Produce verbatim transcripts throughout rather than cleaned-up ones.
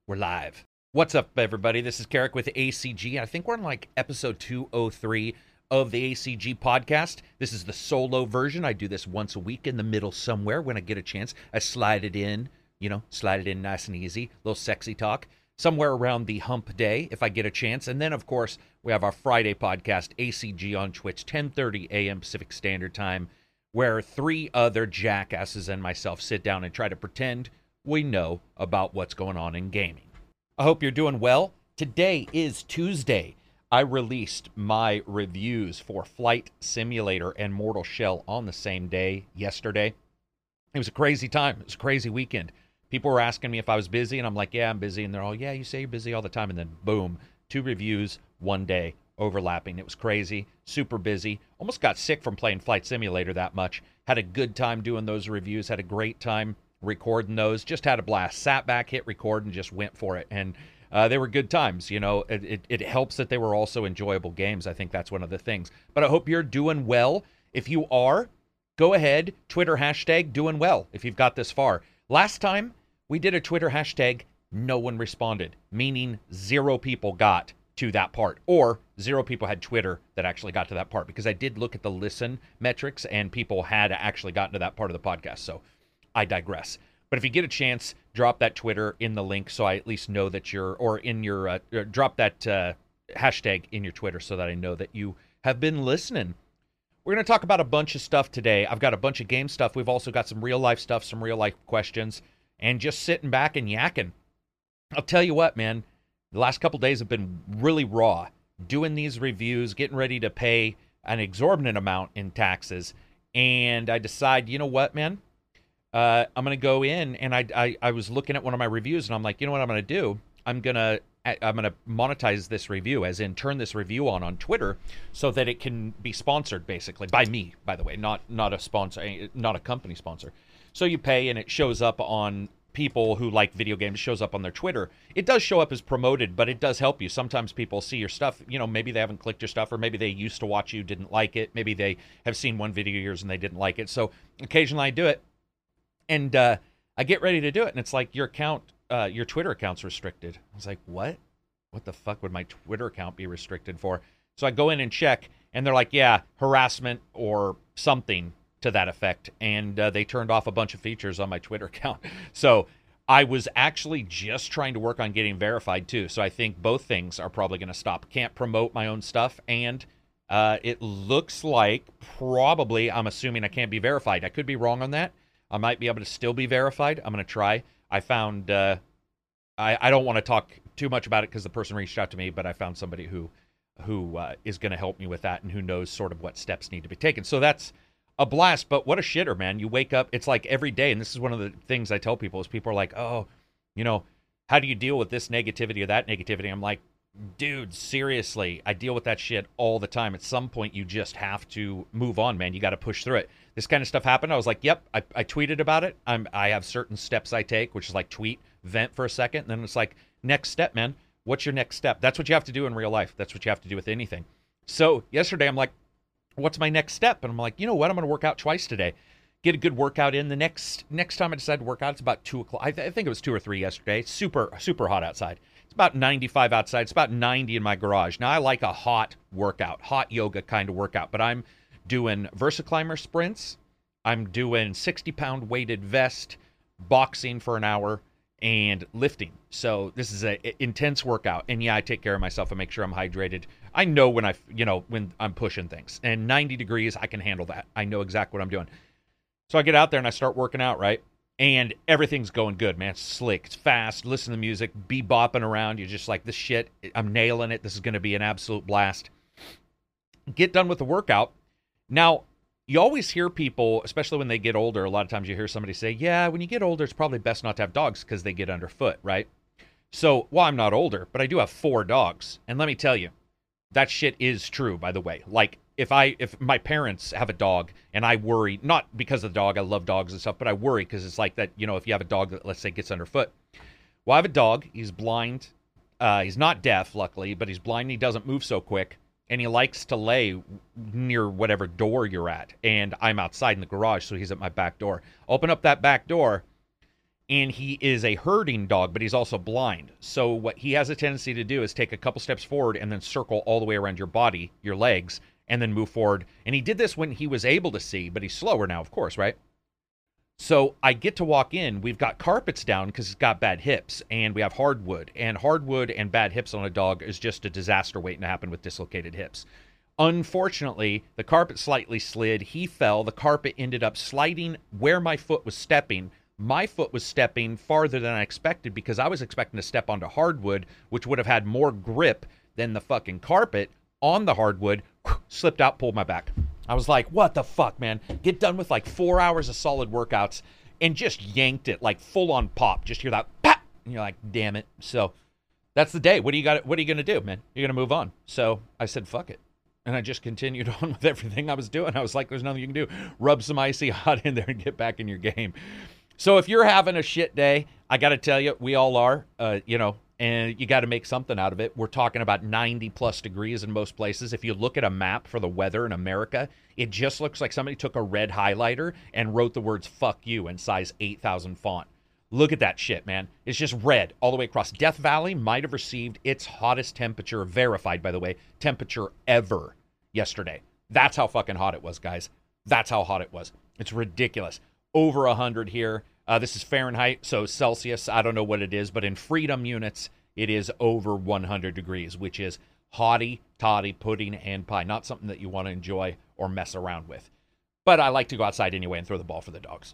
We're live. What's up, everybody? This is Carrick with A C G. I think we're on like episode two oh three of the A C G podcast. This is the solo version. I do this once a week in the middle somewhere when I get a chance. I slide it in, you know, slide it in nice and easy. A little sexy talk. Somewhere around the hump day if I get a chance. And then, of course, we have our Friday podcast, A C G on Twitch, ten thirty a.m. Pacific Standard Time, where three other jackasses and myself sit down and try to pretend we know about what's going on in gaming. I hope you're doing well. Today is Tuesday. I released my reviews for Flight Simulator and Mortal Shell on the same day yesterday. It was a crazy time. It was a crazy weekend. People were asking me if I was busy, and I'm like, yeah, I'm busy. And they're all, yeah, you say you're busy all the time. And then boom, two reviews, one day, overlapping. It was crazy, super busy. Almost got sick from playing Flight Simulator that much. Had a good time doing those reviews. Had a great time recording those. Just had a blast. Sat back, hit record, and just went for it. And uh, they were good times. You know, it, it, it helps that they were also enjoyable games. I think that's one of the things. But I hope you're doing well. If you are, go ahead, Twitter hashtag doing well if you've got this far. Last time we did a Twitter hashtag, no one responded, meaning zero people got to that part, or zero people had Twitter that actually got to that part, because I did look at the listen metrics and people had actually gotten to that part of the podcast. So I digress. But if you get a chance, drop that Twitter in the link so I at least know that you're, or in your, uh, drop that uh, hashtag in your Twitter so that I know that you have been listening. We're going to talk about a bunch of stuff today. I've got a bunch of game stuff. We've also got some real life stuff, some real life questions, and just sitting back and yakking. I'll tell you what, man, the last couple days have been really raw. Doing these reviews, getting ready to pay an exorbitant amount in taxes, and I decide, you know what, man? Uh, I'm going to go in, and I, I I was looking at one of my reviews, and I'm like, you know what I'm going to do? I'm going to I'm going to monetize this review, as in turn this review on on Twitter so that it can be sponsored, basically, by me, by the way, not not a sponsor, not a company sponsor. So you pay, and it shows up on people who like video games, shows up on their Twitter. It does show up as promoted, but it does help you. Sometimes people see your stuff, you know, maybe they haven't clicked your stuff, or maybe they used to watch you, didn't like it. Maybe they have seen one video of yours and they didn't like it. So occasionally I do it. And uh, I get ready to do it, and it's like, your account, uh, your Twitter account's restricted. I was like, what? What the fuck would my Twitter account be restricted for? So I go in and check, and they're like, yeah, harassment or something to that effect. And uh, they turned off a bunch of features on my Twitter account. So I was actually just trying to work on getting verified, too. So I think both things are probably going to stop. Can't promote my own stuff, and uh, it looks like probably, I'm assuming I can't be verified. I could be wrong on that. I might be able to still be verified. I'm going to try. I found, uh, I, I don't want to talk too much about it because the person reached out to me, but I found somebody who who uh, is going to help me with that and who knows sort of what steps need to be taken. So that's a blast, but what a shitter, man. You wake up, it's like every day, and this is one of the things I tell people is people are like, oh, you know, how do you deal with this negativity or that negativity? I'm like, dude, seriously, I deal with that shit all the time. At some point, you just have to move on, man. You got to push through it. This kind of stuff happened. I was like, yep, I, I tweeted about it. I'm, I have certain steps I take, which is like tweet, vent for a second. And then it's like, next step, man. What's your next step? That's what you have to do in real life. That's what you have to do with anything. So yesterday, I'm like, what's my next step? And I'm like, you know what? I'm going to work out twice today. Get a good workout in. The next next time I decide to work out, it's about two o'clock. I, th- I think it was two or three yesterday. It's super, super hot outside. It's about ninety-five outside. It's about ninety in my garage. Now, I like a hot workout, hot yoga kind of workout, but I'm doing VersaClimber sprints. I'm doing sixty-pound weighted vest, boxing for an hour, and lifting. So this is an intense workout. And yeah, I take care of myself and make sure I'm hydrated. I know when I, you know, when I'm pushing things. And ninety degrees, I can handle that. I know exactly what I'm doing. So I get out there and I start working out, right? And everything's going good, man. It's slick. It's fast. Listen to the music. Be bopping around. You're just like, this shit, I'm nailing it. This is going to be an absolute blast. Get done with the workout. Now, you always hear people, especially when they get older, a lot of times you hear somebody say, yeah, when you get older, it's probably best not to have dogs because they get underfoot, right? So, well, I'm not older, but I do have four dogs. And let me tell you, that shit is true, by the way. Like, if I if my parents have a dog and I worry, not because of the dog, I love dogs and stuff, but I worry because it's like that, you know, if you have a dog that, let's say, gets underfoot. Well, I have a dog. He's blind. Uh, he's not deaf, luckily, but he's blind and he doesn't move so quick. And he likes to lay near whatever door you're at. And I'm outside in the garage, so he's at my back door. Open up that back door, and he is a herding dog, but he's also blind. So what he has a tendency to do is take a couple steps forward and then circle all the way around your body, your legs, and then move forward. And he did this when he was able to see, but he's slower now, of course, right? So I get to walk in. We've got carpets down because it's got bad hips, and we have hardwood. And hardwood and bad hips on a dog is just a disaster waiting to happen with dislocated hips. Unfortunately, the carpet slightly slid. He fell. The carpet ended up sliding where my foot was stepping. My foot was stepping farther than I expected because I was expecting to step onto hardwood, which would have had more grip than the fucking carpet on the hardwood. Slipped out, pulled my back. I was like, what the fuck, man? Get done with like four hours of solid workouts and just yanked it like full on pop. Just hear that pop, and you're like, damn it. So that's the day. What do you got? What are you gonna do, man? You're gonna move on. So I said, fuck it. And I just continued on with everything I was doing. I was like, there's nothing you can do. Rub some icy hot in there and get back in your game. So if you're having a shit day, I got to tell you, we all are, uh, you know, and you got to make something out of it. We're talking about ninety plus degrees in most places. If you look at a map for the weather in America, it just looks like somebody took a red highlighter and wrote the words fuck you in size eight thousand font. Look at that shit, man. It's just red all the way across. Death Valley might have received its hottest temperature, verified, by the way, temperature ever yesterday. That's how fucking hot it was, guys. That's how hot it was. It's ridiculous. Over one hundred here. Uh, this is Fahrenheit, so Celsius, I don't know what it is, but in freedom units, it is over one hundred degrees, which is hotty, toddy, pudding, and pie. Not something that you want to enjoy or mess around with. But I like to go outside anyway and throw the ball for the dogs.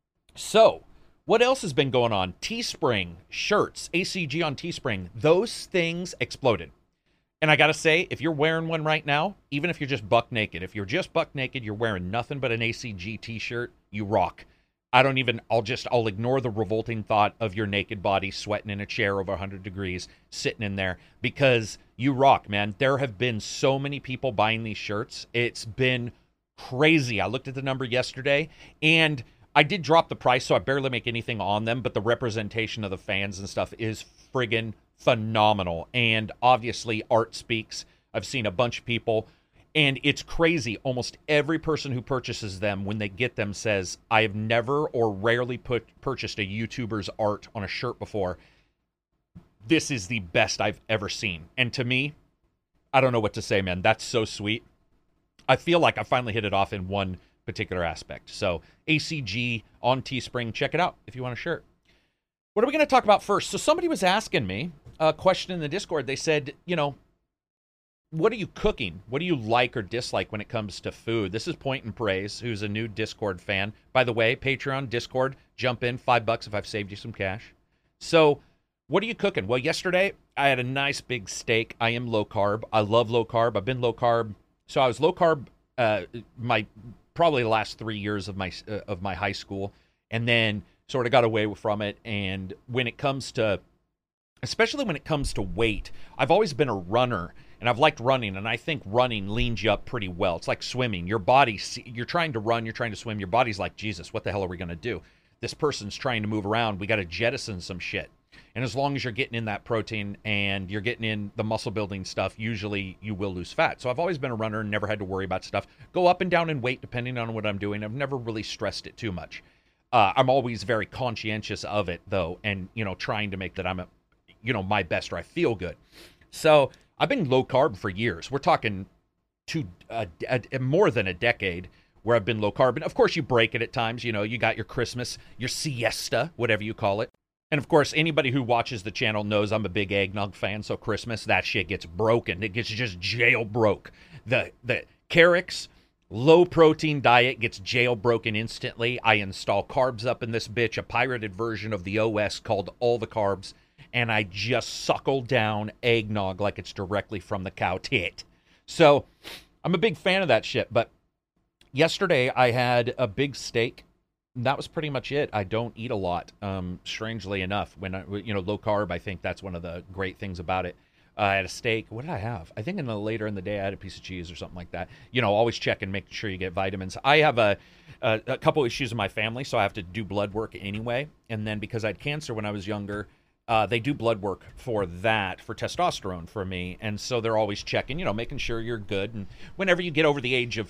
So, what else has been going on? Teespring, shirts, A C G on Teespring. Those things exploded. And I got to say, if you're wearing one right now, even if you're just buck naked, if you're just buck naked, you're wearing nothing but an A C G t-shirt, you rock. I don't even, I'll just, I'll ignore the revolting thought of your naked body sweating in a chair over one hundred degrees, sitting in there, because you rock, man. There have been so many people buying these shirts. It's been crazy. I looked at the number yesterday, and I did drop the price, so I barely make anything on them, but the representation of the fans and stuff is friggin' phenomenal. And obviously, art speaks. I've seen a bunch of people. And it's crazy. Almost every person who purchases them, when they get them, says, I have never or rarely put purchased a YouTuber's art on a shirt before. This is the best I've ever seen. And to me, I don't know what to say, man. That's so sweet. I feel like I finally hit it off in one particular aspect. So A C G on Teespring. Check it out if you want a shirt. What are we going to talk about first? So somebody was asking me a question in the Discord. They said, you know, what are you cooking? What do you like or dislike when it comes to food? This is Point and Praise, who's a new Discord fan. By the way, Patreon, Discord, jump in, five bucks if I've saved you some cash. So, what are you cooking? Well, yesterday, I had a nice big steak. I am low carb. I love low carb. I've been low carb. So, I was low carb uh, my probably the last three years of my uh, of my high school, and then sort of got away from it. And when it comes to, especially when it comes to weight, I've always been a runner. And I've liked running, and I think running leans you up pretty well. It's like swimming. Your body, you're trying to run, you're trying to swim. Your body's like, Jesus, what the hell are we going to do? This person's trying to move around. We got to jettison some shit. And as long as you're getting in that protein and you're getting in the muscle building stuff, usually you will lose fat. So I've always been a runner and never had to worry about stuff. Go up and down in weight depending on what I'm doing. I've never really stressed it too much. Uh, I'm always very conscientious of it, though, and, you know, trying to make that I'm, a, you know, my best or I feel good. So I've been low carb for years. We're talking two, uh, a, more than a decade where I've been low carb. And of course, you break it at times. You know, you got your Christmas, your siesta, whatever you call it. And of course, anybody who watches the channel knows I'm a big eggnog fan. So Christmas, that shit gets broken. It gets just jailbroke. The the Carrick's low protein diet gets jailbroken instantly. I install carbs up in this bitch, a pirated version of the O S called All the Carbs. And I just suckle down eggnog like it's directly from the cow tit. So I'm a big fan of that shit. But yesterday I had a big steak. That was pretty much it. I don't eat a lot, um, strangely enough. When I, you know, low carb, I think that's one of the great things about it. Uh, I had a steak. What did I have? I think in the later in the day I had a piece of cheese or something like that. You know, always check and make sure you get vitamins. I have a, a, a couple issues in my family, so I have to do blood work anyway. And then because I had cancer when I was younger, Uh, they do blood work for that, for testosterone for me. And so they're always checking, you know, making sure you're good. And whenever you get over the age of,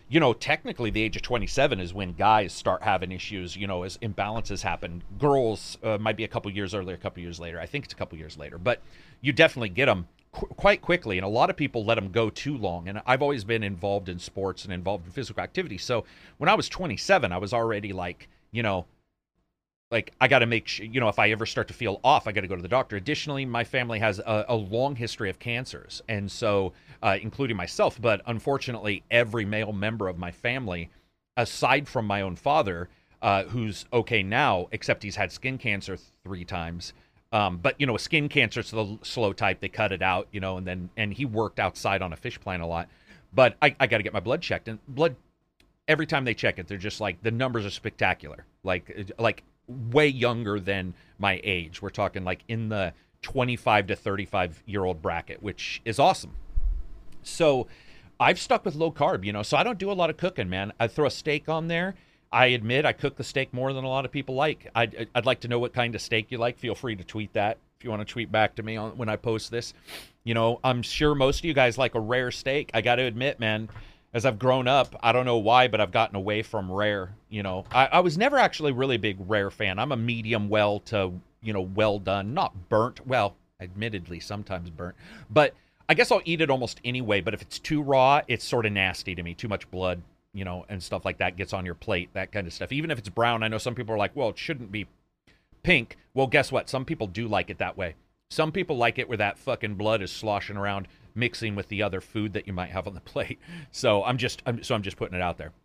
you know, technically the age of twenty-seven is when guys start having issues, you know, as imbalances happen. Girls uh, might be a couple years earlier, a couple years later. I think it's a couple years later, but you definitely get them qu- quite quickly. And a lot of people let them go too long. And I've always been involved in sports and involved in physical activity. So when I was twenty-seven, I was already like, you know, like I got to make sure, you know, if I ever start to feel off, I got to go to the doctor. Additionally, my family has a, a long history of cancers. And so, uh, including myself, but unfortunately, every male member of my family, aside from my own father, uh, who's okay now, except he's had skin cancer three times. Um, but, you know, skin cancer is the slow type. They cut it out, you know, and then, and he worked outside on a fish plant a lot. But I, I got to get my blood checked. And blood, every time they check it, they're just like, the numbers are spectacular. Like, like, way younger than my age. We're talking like in the twenty-five to thirty-five year old bracket, which is awesome. So I've stuck with low carb, you know, so I don't do a lot of cooking, man. I throw a steak on there. I admit I cook the steak more than a lot of people like. I'd, I'd like to know what kind of steak you like. Feel free to tweet that if you want to tweet back to me on when I post this. You know, I'm sure most of you guys like a rare steak. I got to admit, man, as I've grown up, I don't know why, but I've gotten away from rare. You know, I, I was never actually really a big rare fan. I'm a medium well to, you know, well done, not burnt. Well, admittedly, sometimes burnt. But I guess I'll eat it almost anyway. But if it's too raw, it's sort of nasty to me. Too much blood, you know, and stuff like that gets on your plate, that kind of stuff. Even if it's brown, I know some people are like, well, it shouldn't be pink. Well, guess what? Some people do like it that way. Some people like it where that fucking blood is sloshing around, mixing with the other food that you might have on the plate. So I'm just, I'm, so I'm just putting it out there.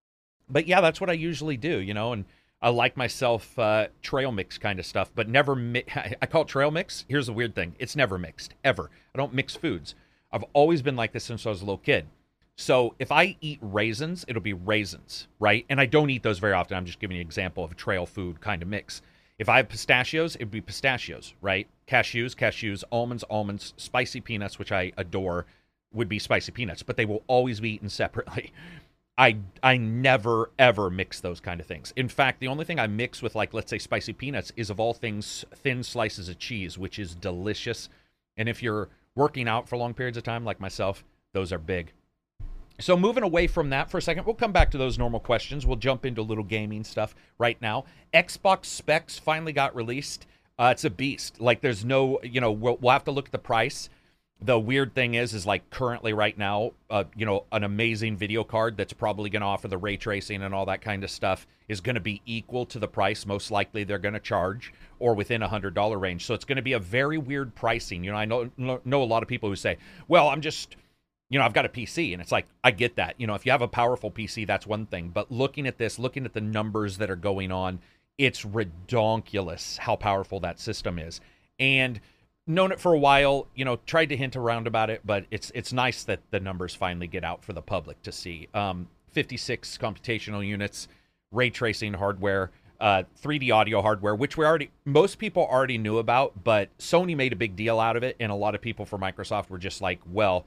But yeah, that's what I usually do, you know, and I like myself uh, trail mix kind of stuff, but never, mi- I call it trail mix. Here's the weird thing. It's never mixed, ever. I don't mix foods. I've always been like this since I was a little kid. So if I eat raisins, it'll be raisins, right? And I don't eat those very often. I'm just giving you an example of a trail food kind of mix. If I have pistachios, it'd be pistachios, right? Cashews, cashews, almonds, almonds, spicy peanuts, which I adore, would be spicy peanuts, but they will always be eaten separately. I I never, ever mix those kind of things. In fact, the only thing I mix with, like, let's say spicy peanuts is, of all things, thin slices of cheese, which is delicious. And if you're working out for long periods of time, like myself, those are big. So moving away from that for a second, we'll come back to those normal questions. We'll jump into a little gaming stuff right now. Xbox Specs finally got released. Uh, it's a beast. Like, there's no, you know, we'll, we'll have to look at the price. The weird thing is, is like currently right now, uh, you know, an amazing video card that's probably going to offer the ray tracing and all that kind of stuff is going to be equal to the price most likely they're going to charge, or within a one hundred dollars range. So it's going to be a very weird pricing. You know, I know, know a lot of people who say, well, I'm just... you know, I've got a P C, and it's like, I get that. You know, if you have a powerful P C, that's one thing. But looking at this, looking at the numbers that are going on, it's redonkulous how powerful that system is. And known it for a while, you know, tried to hint around about it, but it's it's nice that the numbers finally get out for the public to see. Um, fifty-six computational units, ray tracing hardware, uh, three D audio hardware, which we already, most people already knew about, but Sony made a big deal out of it, and a lot of people from Microsoft were just like, well,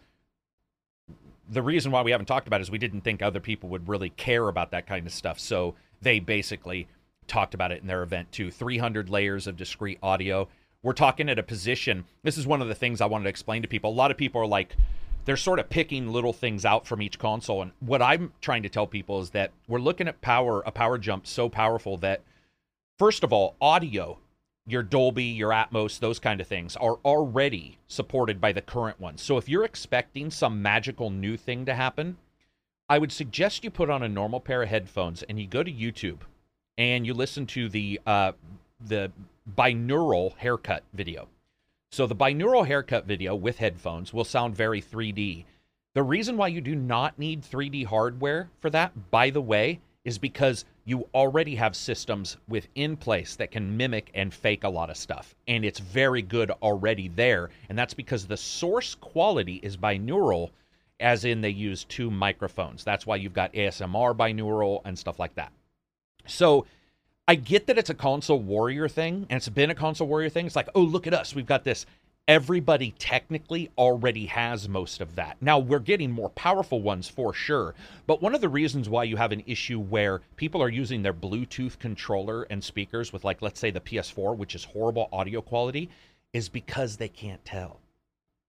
the reason why we haven't talked about it is we didn't think other people would really care about that kind of stuff. So they basically talked about it in their event too. three hundred layers of discrete audio. We're talking at a position. This is one of the things I wanted to explain to people. A lot of people are like, they're sort of picking little things out from each console. And what I'm trying to tell people is that we're looking at power, a power jump so powerful that, first of all, audio, your Dolby, your Atmos, those kind of things are already supported by the current ones. So if you're expecting some magical new thing to happen, I would suggest you put on a normal pair of headphones and you go to YouTube and you listen to the uh, the binaural haircut video. So the binaural haircut video with headphones will sound very three D. The reason why you do not need three D hardware for that, by the way, is because you already have systems within place that can mimic and fake a lot of stuff. And it's very good already there. And that's because the source quality is binaural, as in they use two microphones. That's why you've got A S M R binaural and stuff like that. So I get that it's a console warrior thing, and it's been a console warrior thing. It's like, oh, look at us, we've got this. Everybody technically already has most of that. Now, we're getting more powerful ones for sure, but one of the reasons why you have an issue where people are using their Bluetooth controller and speakers with, like, let's say the P S four, which is horrible audio quality, is because they can't tell.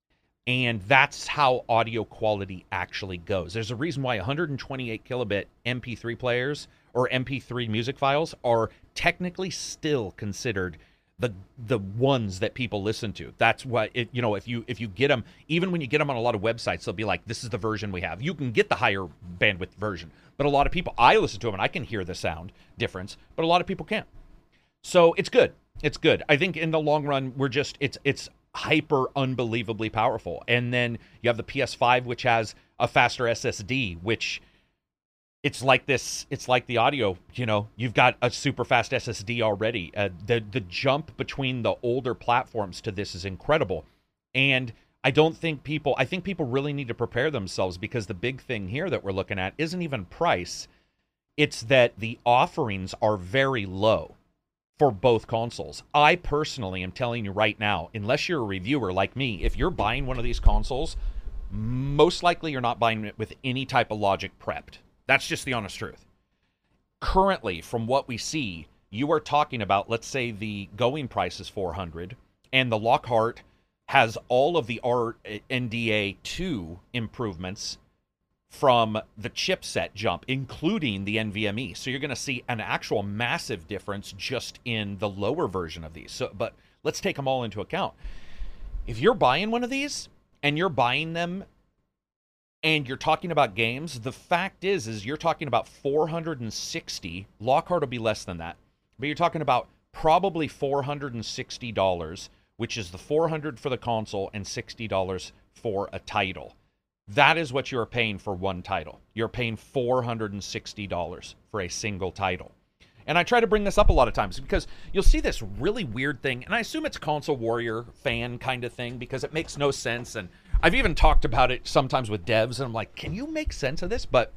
And that's how audio quality actually goes. There's a reason why one hundred twenty-eight kilobit M P three players or M P three music files are technically still considered the the ones that people listen to. That's what it, you know, if you if you get them, even when you get them on a lot of websites, they'll be like, this is the version we have. You can get the higher bandwidth version, but a lot of people, I listen to them and I can hear the sound difference, but a lot of people can't. So it's good. It's good. I think in the long run, we're just, it's it's hyper unbelievably powerful. And then you have the P S five, which has a faster S S D, which it's like this, it's like the audio, you know, you've got a super fast S S D already. Uh, the, the jump between the older platforms to this is incredible. And I don't think people, I think people really need to prepare themselves, because the big thing here that we're looking at isn't even price. It's that the offerings are very low for both consoles. I personally am telling you right now, unless you're a reviewer like me, if you're buying one of these consoles, most likely you're not buying it with any type of logic prepped. That's just the honest truth. Currently, from what we see, you are talking about, let's say the going price is four hundred, and the Lockhart has all of the R N D A two improvements from the chipset jump, including the N V M E. So you're going to see an actual massive difference just in the lower version of these. So, but let's take them all into account. If you're buying one of these and you're buying them and you're talking about games, the fact is, is you're talking about four hundred sixty. Lockhart will be less than that, but you're talking about probably four hundred sixty dollars, which is the four hundred dollars for the console and sixty dollars for a title. That is what you're paying for one title. You're paying four hundred sixty dollars for a single title. And I try to bring this up a lot of times because you'll see this really weird thing, and I assume it's console warrior fan kind of thing because it makes no sense. And I've even talked about it sometimes with devs, and I'm like, can you make sense of this? But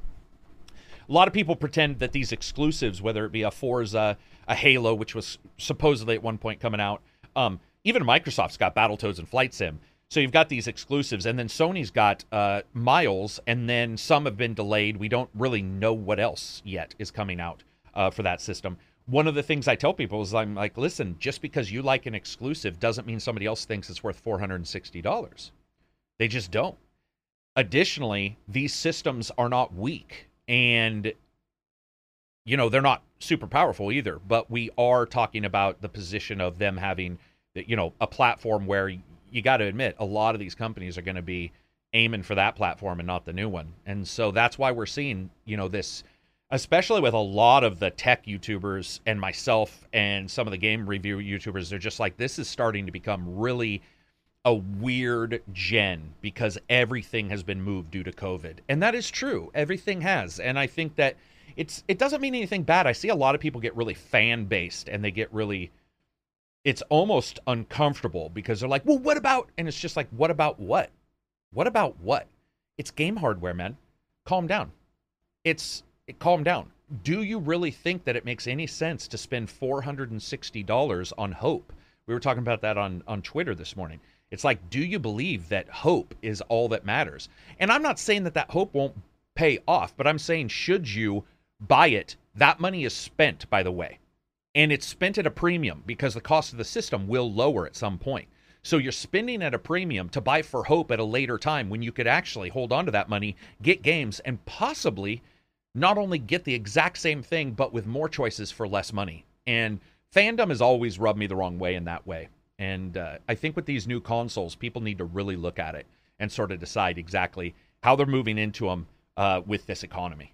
a lot of people pretend that these exclusives, whether it be a Forza, a Halo, which was supposedly at one point coming out, um, even Microsoft's got Battletoads and Flight Sim. So you've got these exclusives, and then Sony's got uh, Miles, and then some have been delayed. We don't really know what else yet is coming out uh, for that system. One of the things I tell people is I'm like, listen, just because you like an exclusive doesn't mean somebody else thinks it's worth four hundred sixty dollars. They just don't. Additionally, these systems are not weak, and, you know, they're not super powerful either, but we are talking about the position of them having, you know, a platform where you got to admit, a lot of these companies are going to be aiming for that platform and not the new one. And so that's why we're seeing, you know, this, especially with a lot of the tech YouTubers and myself and some of the game review YouTubers, they're just like, this is starting to become really a weird gen because everything has been moved due to COVID. And that is true. Everything has. And I think that it's, it doesn't mean anything bad. I see a lot of people get really fan-based and they get really, it's almost uncomfortable because they're like, well, what about, and it's just like, what about what? What about what? It's game hardware, man. Calm down. It's, it, calm down. Do you really think that it makes any sense to spend four hundred sixty dollars on hope? We were talking about that on, on Twitter this morning. It's like, do you believe that hope is all that matters? And I'm not saying that that hope won't pay off, but I'm saying, should you buy it? That money is spent, by the way. And it's spent at a premium because the cost of the system will lower at some point. So you're spending at a premium to buy for hope at a later time when you could actually hold on to that money, get games, and possibly not only get the exact same thing, but with more choices for less money. And fandom has always rubbed me the wrong way in that way. And uh, I think with these new consoles, people need to really look at it and sort of decide exactly how they're moving into them uh, with this economy.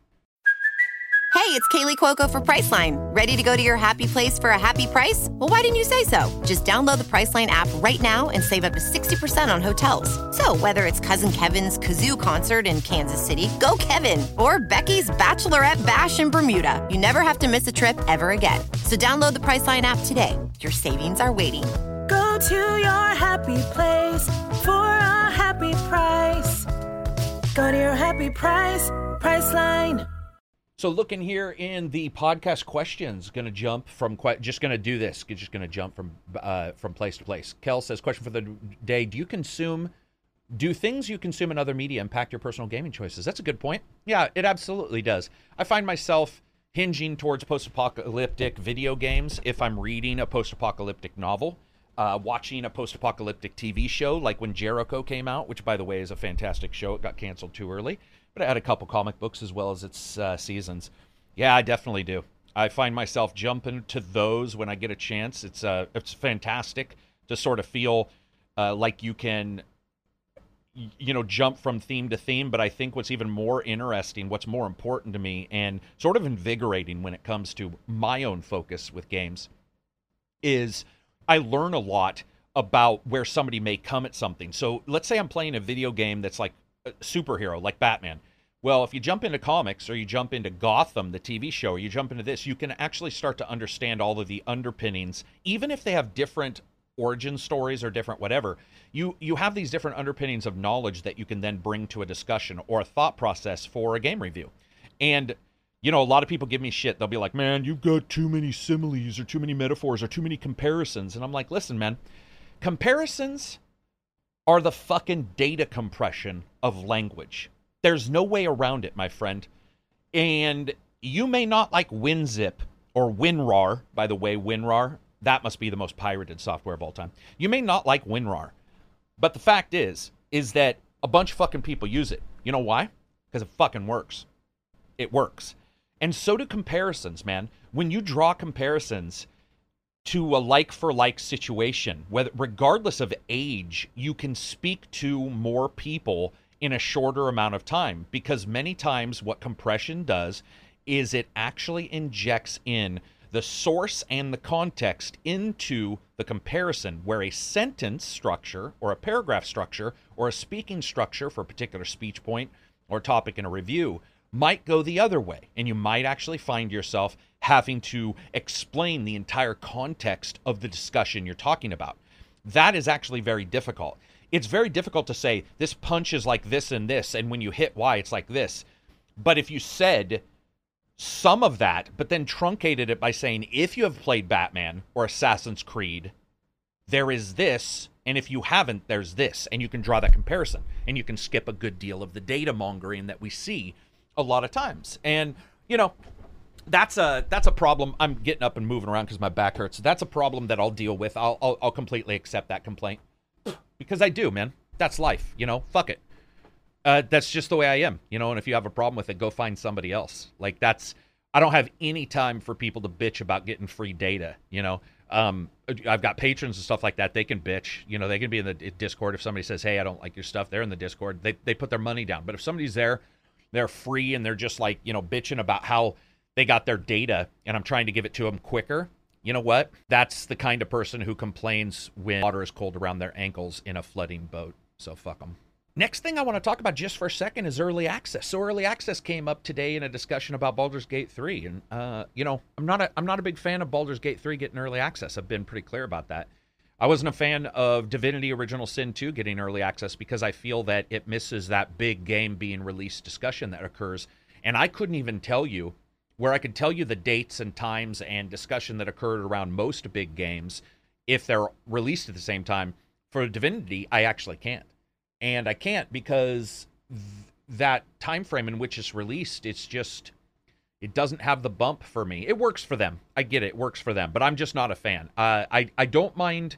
Hey, it's Kaylee Cuoco for Priceline. Ready to go to your happy place for a happy price? Well, why didn't you say so? Just download the Priceline app right now and save up to sixty percent on hotels. So whether it's Cousin Kevin's Kazoo Concert in Kansas City, go Kevin, or Becky's Bachelorette Bash in Bermuda, you never have to miss a trip ever again. So download the Priceline app today. Your savings are waiting. Go to your happy place for a happy price. Go to your happy price, Priceline. So looking here in the podcast questions, going to jump from, just going to do this, just going to jump from uh, from place to place. Kel says, question for the day, do you consume, do things you consume in other media impact your personal gaming choices? That's a good point. Yeah, it absolutely does. I find myself hinging towards post-apocalyptic video games if I'm reading a post-apocalyptic novel. uh, watching a post-apocalyptic T V show like when Jericho came out, which, by the way, is a fantastic show. It got canceled too early, but it had a couple comic books as well as its uh, seasons. Yeah, I definitely do. I find myself jumping to those when I get a chance. It's uh, it's fantastic to sort of feel uh, like you can, you know, jump from theme to theme. But I think what's even more interesting, what's more important to me, and sort of invigorating when it comes to my own focus with games, is I learn a lot about where somebody may come at something. So let's say I'm playing a video game that's like a superhero, like Batman. Well, if you jump into comics, or you jump into Gotham, the T V show, or you jump into this, you can actually start to understand all of the underpinnings, even if they have different origin stories or different whatever. You you have these different underpinnings of knowledge that you can then bring to a discussion or a thought process for a game review. And you know, a lot of people give me shit. They'll be like, man, you've got too many similes or too many metaphors or too many comparisons. And I'm like, listen, man, comparisons are the fucking data compression of language. There's no way around it, my friend. And you may not like WinZip or WinRAR. By the way, WinRAR, that must be the most pirated software of all time. You may not like WinRAR. But the fact is, is that a bunch of fucking people use it. You know why? Because it fucking works. It works. And so do comparisons, man. When you draw comparisons to a like-for-like situation, whether regardless of age, you can speak to more people in a shorter amount of time. Because many times what compression does is it actually injects in the source and the context into the comparison, where a sentence structure or a paragraph structure or a speaking structure for a particular speech point or topic in a review might go the other way. And you might actually find yourself having to explain the entire context of the discussion you're talking about. That is actually very difficult. It's very difficult to say, this punch is like this and this, and when you hit Y, it's like this. But if you said some of that, but then truncated it by saying, if you have played Batman or Assassin's Creed, there is this, and if you haven't, there's this, and you can draw that comparison, and you can skip a good deal of the data mongering that we see a lot of times. And, you know, that's a that's a problem. I'm getting up and moving around because my back hurts. That's a problem that I'll deal with. I'll, I'll I'll completely accept that complaint because I do, man. That's life, you know. Fuck it. Uh, that's just the way I am, you know. And if you have a problem with it, go find somebody else. Like, that's, I don't have any time for people to bitch about getting free data, you know. Um, I've got patrons and stuff like that. They can bitch, you know. They can be in the Discord. If somebody says, hey, I don't like your stuff, they're in the Discord. They they put their money down. But if somebody's there, they're free, and they're just like, you know, bitching about how they got their data, and I'm trying to give it to them quicker. You know what? That's the kind of person who complains when water is cold around their ankles in a flooding boat. So fuck them. Next thing I want to talk about just for a second is early access. So early access came up today in a discussion about Baldur's Gate three. And, uh, you know, I'm not a, I'm not a big fan of Baldur's Gate three getting early access. I've been pretty clear about that. I wasn't a fan of Divinity Original Sin two getting early access because I feel that it misses that big game being released discussion that occurs. And I couldn't even tell you, where I could tell you the dates and times and discussion that occurred around most big games if they're released at the same time. For Divinity, I actually can't. And I can't because th- that time frame in which it's released, it's just, it doesn't have the bump for me. It works for them. I get it. It works for them. But I'm just not a fan. Uh, I, I don't mind,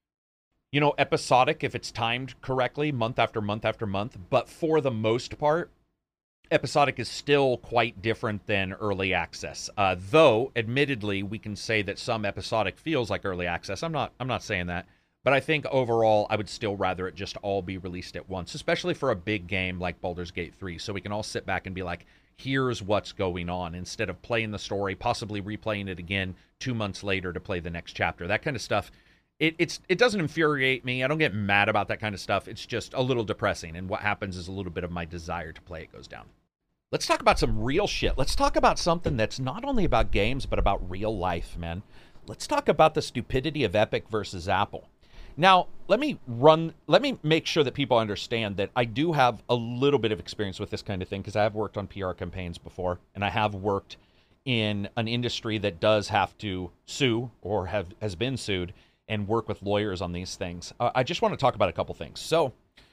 you know, episodic if it's timed correctly, month after month after month. But for the most part, episodic is still quite different than early access. Uh, though, admittedly, we can say that some episodic feels like early access. I'm not I'm not saying that. But I think overall, I would still rather it just all be released at once, especially for a big game like Baldur's Gate three, so we can all sit back and be like, here's what's going on, instead of playing the story, possibly replaying it again two months later to play the next chapter. That kind of stuff, it, it's, it doesn't infuriate me. I don't get mad about that kind of stuff. It's just a little depressing, and what happens is a little bit of my desire to play it goes down. Let's talk about some real shit. Let's talk about something that's not only about games, but about real life, man. Let's talk about the stupidity of Epic versus Apple. Now, let me run, let me make sure that people understand that I do have a little bit of experience with this kind of thing because I have worked on P R campaigns before, and I have worked in an industry that does have to sue or have has been sued and work with lawyers on these things. Uh, I just want to talk about a couple things. So,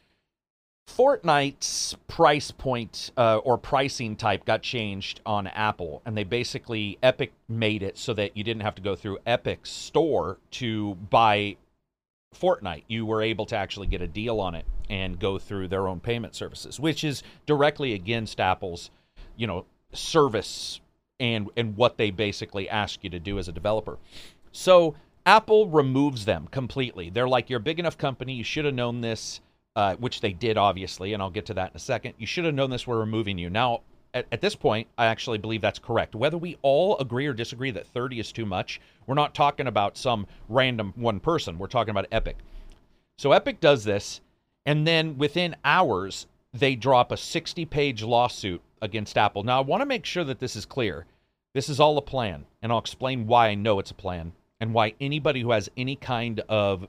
Fortnite's price point uh, or pricing type got changed on Apple, and they basically, Epic made it so that you didn't have to go through Epic's store to buy Fortnite, you were able to actually get a deal on it and go through their own payment services, which is directly against Apple's, you know, service and and what they basically ask you to do as a developer. So Apple removes them completely. They're like, you're a big enough company, you should have known this, uh, which they did, obviously, and I'll get to that in a second. You should have known this, we're removing you. Now, at, at this point, I actually believe that's correct. Whether we all agree or disagree that thirty is too much, we're not talking about some random one person. We're talking about Epic. So Epic does this, and then within hours, they drop a sixty-page lawsuit against Apple. Now, I want to make sure that this is clear. This is all a plan, and I'll explain why I know it's a plan and why anybody who has any kind of,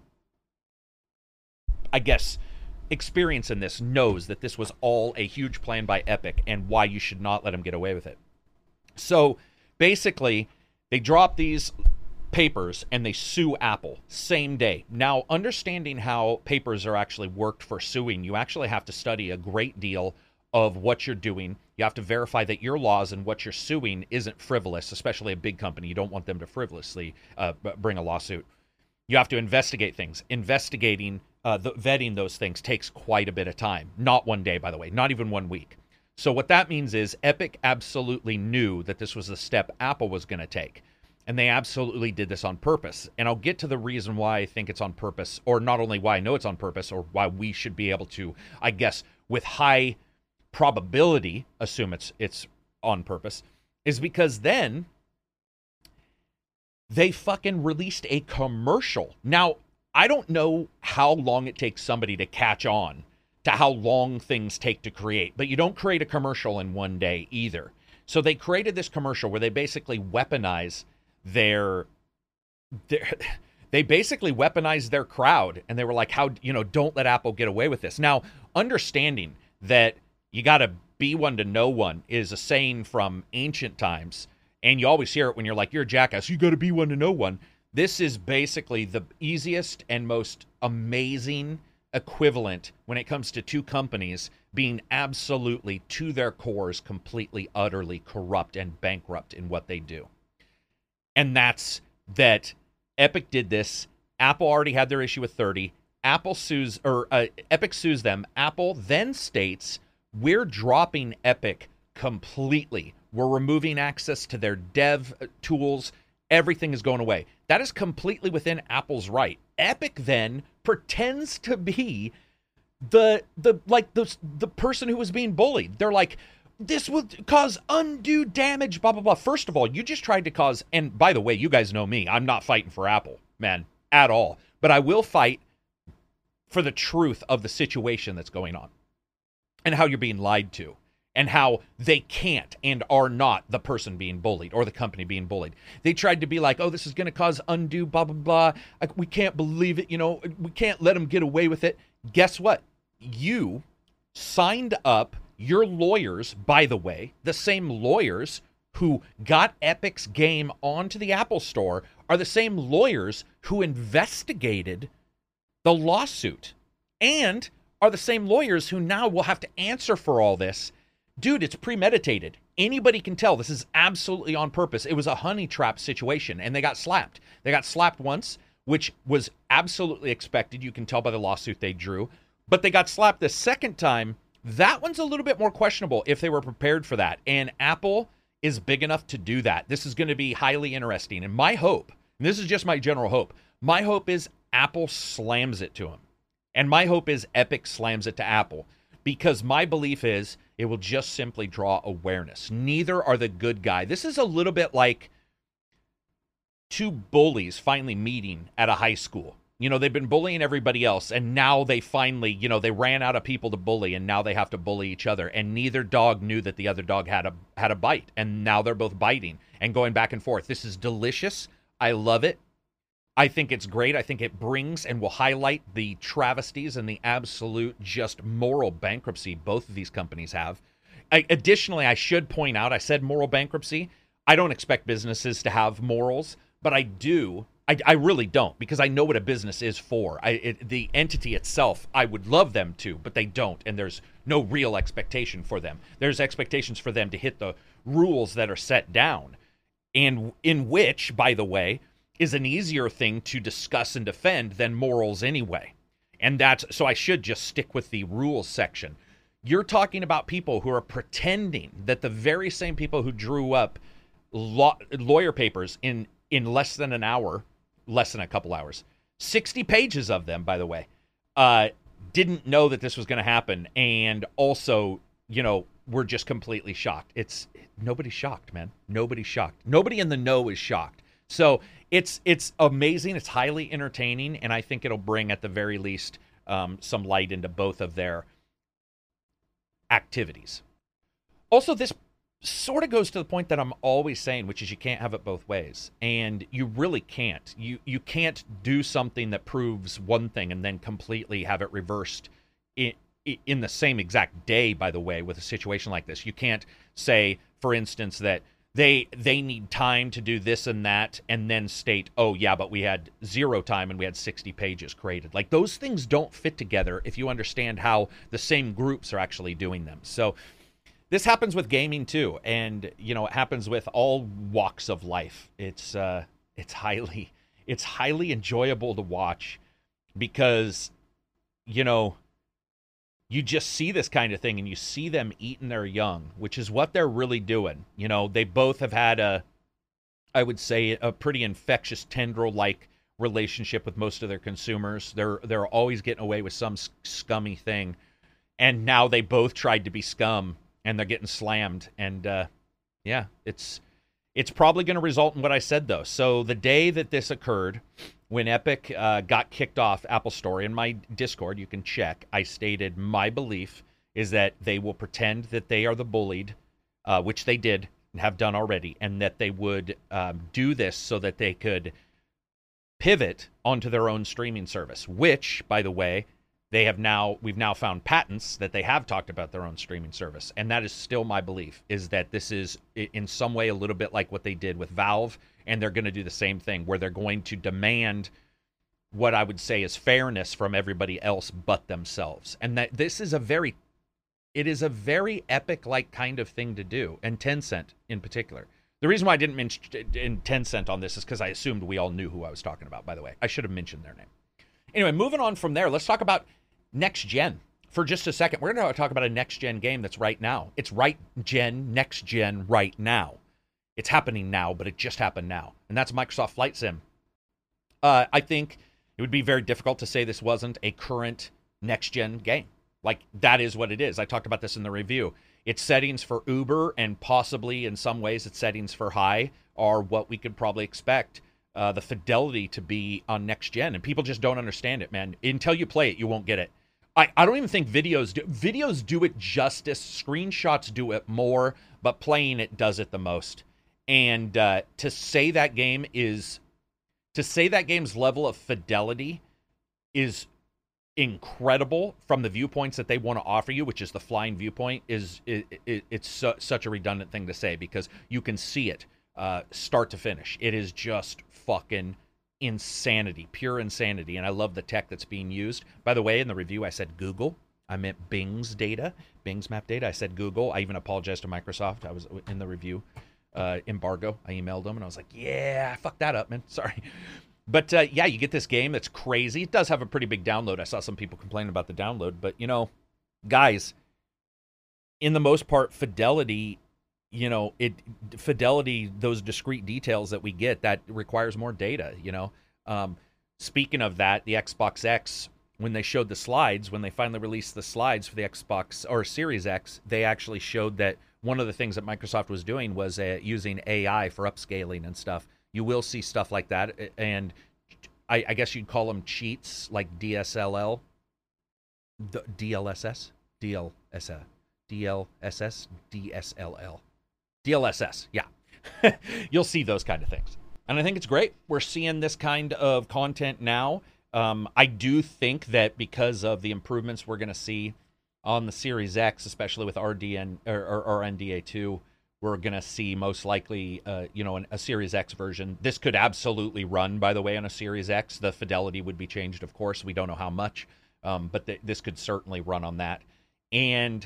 I guess, experience in this knows that this was all a huge plan by Epic and why you should not let them get away with it. So basically, they drop these papers and they sue Apple same day. Now, understanding how papers are actually worked for suing, you actually have to study a great deal of what you're doing. You have to verify that your laws and what you're suing isn't frivolous, especially a big company. You don't want them to frivolously uh, bring a lawsuit. You have to investigate things. Investigating, uh, the, vetting those things takes quite a bit of time. Not one day, by the way, not even one week. So what that means is Epic absolutely knew that this was the step Apple was going to take. And they absolutely did this on purpose. And I'll get to the reason why I think it's on purpose, or not only why I know it's on purpose, or why we should be able to, I guess, with high probability, assume it's it's on purpose, is because then they fucking released a commercial. Now, I don't know how long it takes somebody to catch on to how long things take to create, but you don't create a commercial in one day either. So they created this commercial where they basically weaponize their, their they basically weaponized their crowd, and they were like, how, you know, don't let Apple get away with this. Now, understanding that you got to be one to know one is a saying from ancient times, and you always hear it when you're like, you're a jackass, you got to be one to know one. This is basically the easiest and most amazing equivalent when it comes to two companies being absolutely, to their cores, completely, utterly corrupt and bankrupt in what they do. And that's that Epic did this. Apple already had their issue with thirty. Apple sues, or uh, Epic sues them. Apple then states, we're dropping Epic completely. We're removing access to their dev tools. Everything is going away. That is completely within Apple's right. Epic then pretends to be the the like the the person who was being bullied. They're like, this would cause undue damage, blah, blah, blah. First of all, you just tried to cause, and by the way, you guys know me. I'm not fighting for Apple, man, at all. But I will fight for the truth of the situation that's going on and how you're being lied to and how they can't and are not the person being bullied or the company being bullied. They tried to be like, oh, this is going to cause undue, blah, blah, blah. I, we can't believe it. You know, we can't let them get away with it. Guess what? You signed up. Your lawyers, by the way, the same lawyers who got Epic's game onto the Apple Store are the same lawyers who investigated the lawsuit and are the same lawyers who now will have to answer for all this. Dude, it's premeditated. Anybody can tell this is absolutely on purpose. It was a honey trap situation, and they got slapped. They got slapped once, which was absolutely expected. You can tell by the lawsuit they drew. But they got slapped the second time. That one's a little bit more questionable if they were prepared for that. And Apple is big enough to do that. This is going to be highly interesting. And my hope, and this is just my general hope, my hope is Apple slams it to them. And my hope is Epic slams it to Apple. Because my belief is it will just simply draw awareness. Neither are the good guy. This is a little bit like two bullies finally meeting at a high school. You know, they've been bullying everybody else, and now they finally, you know, they ran out of people to bully, and now they have to bully each other. And neither dog knew that the other dog had a had a bite, and now they're both biting and going back and forth. This is delicious. I love it. I think it's great. I think it brings and will highlight the travesties and the absolute just moral bankruptcy both of these companies have. I, additionally, I should point out, I said moral bankruptcy. I don't expect businesses to have morals, but I do. I, I really don't, because I know what a business is for. I, it, the entity itself, I would love them to, but they don't, and there's no real expectation for them. There's expectations for them to hit the rules that are set down, and in which, by the way, is an easier thing to discuss and defend than morals anyway. And that's, so I should just stick with the rules section. You're talking about people who are pretending that the very same people who drew up law, lawyer papers in, in less than an hour, less than a couple hours, sixty pages of them, by the way, uh, didn't know that this was going to happen. And also, you know, we're just completely shocked. It's, nobody's shocked, man. Nobody's shocked. Nobody in the know is shocked. So it's it's amazing. It's highly entertaining, and I think it'll bring, at the very least, um, some light into both of their activities. Also, this sort of goes to the point that I'm always saying, which is you can't have it both ways, and you really can't. You you can't do something that proves one thing and then completely have it reversed in in the same exact day. By the way, with a situation like this, you can't say, for instance, that They they need time to do this and that, and then state, oh, yeah, but we had zero time and we had sixty pages created. Like, those things don't fit together if you understand how the same groups are actually doing them. So this happens with gaming, too. And, you know, it happens with all walks of life. It's uh, it's highly, it's highly enjoyable to watch because, you know, you just see this kind of thing and you see them eating their young, which is what they're really doing. You know, they both have had a, I would say, a pretty infectious tendril-like relationship with most of their consumers. They're they're always getting away with some scummy thing. And now they both tried to be scum and they're getting slammed. And uh, yeah, it's it's probably going to result in what I said, though. So the day that this occurred, when Epic uh, got kicked off Apple Store, in my Discord, you can check, I stated my belief is that they will pretend that they are the bullied, uh, which they did and have done already, and that they would um, do this so that they could pivot onto their own streaming service, which, by the way, they have now, we've now found patents that they have talked about their own streaming service. And that is still my belief, is that this is in some way a little bit like what they did with Valve. And they're going to do the same thing, where they're going to demand what I would say is fairness from everybody else but themselves. And that this is a very, it is a very Epic-like kind of thing to do, and Tencent in particular. The reason why I didn't mention in Tencent on this is because I assumed we all knew who I was talking about, by the way. I should have mentioned their name. Anyway, moving on from there, let's talk about next gen for just a second. We're going to talk about a next gen game that's right now. It's right gen, next gen right now. It's happening now, but it just happened now. And that's Microsoft Flight Sim. Uh, I think it would be very difficult to say this wasn't a current next-gen game. Like, that is what it is. I talked about this in the review. Its settings for Uber, and possibly in some ways its settings for high, are what we could probably expect uh, the fidelity to be on next-gen. And people just don't understand it, man. Until you play it, you won't get it. I, I don't even think videos do. Videos do it justice. Screenshots do it more, but playing it does it the most. And uh, to say that game is, to say that game's level of fidelity is incredible from the viewpoints that they want to offer you, which is the flying viewpoint, is it, it, it's su- such a redundant thing to say, because you can see it uh, start to finish. It is just fucking insanity, pure insanity. And I love the tech that's being used. By the way, in the review, I said Google. I meant Bing's data, Bing's map data. I said Google. I even apologized to Microsoft. I was in the review. Uh, embargo. I emailed them and I was like, yeah, I fucked that up, man. Sorry. But uh, yeah, you get this game that's crazy. It does have a pretty big download. I saw some people complaining about the download, but you know, guys, in the most part, fidelity, you know, it fidelity, those discrete details that we get, that requires more data, you know. Um, speaking of that, the Xbox X, when they showed the slides, when they finally released the slides for the Xbox or Series X, they actually showed that one of the things that Microsoft was doing was uh, using A I for upscaling and stuff. You will see stuff like that, and I, I guess you'd call them cheats, like D S L L, D L S S, D L S S, D L S S, D S L L, D L S S, yeah. You'll see those kind of things. And I think it's great. We're seeing this kind of content now. Um, I do think that because of the improvements we're going to see on the Series X, especially with R D N or, or, or N D A two, we're going to see most likely, uh, you know, an, a Series X version. This could absolutely run, by the way, on a Series X. The fidelity would be changed, of course. We don't know how much, um, but th- this could certainly run on that. And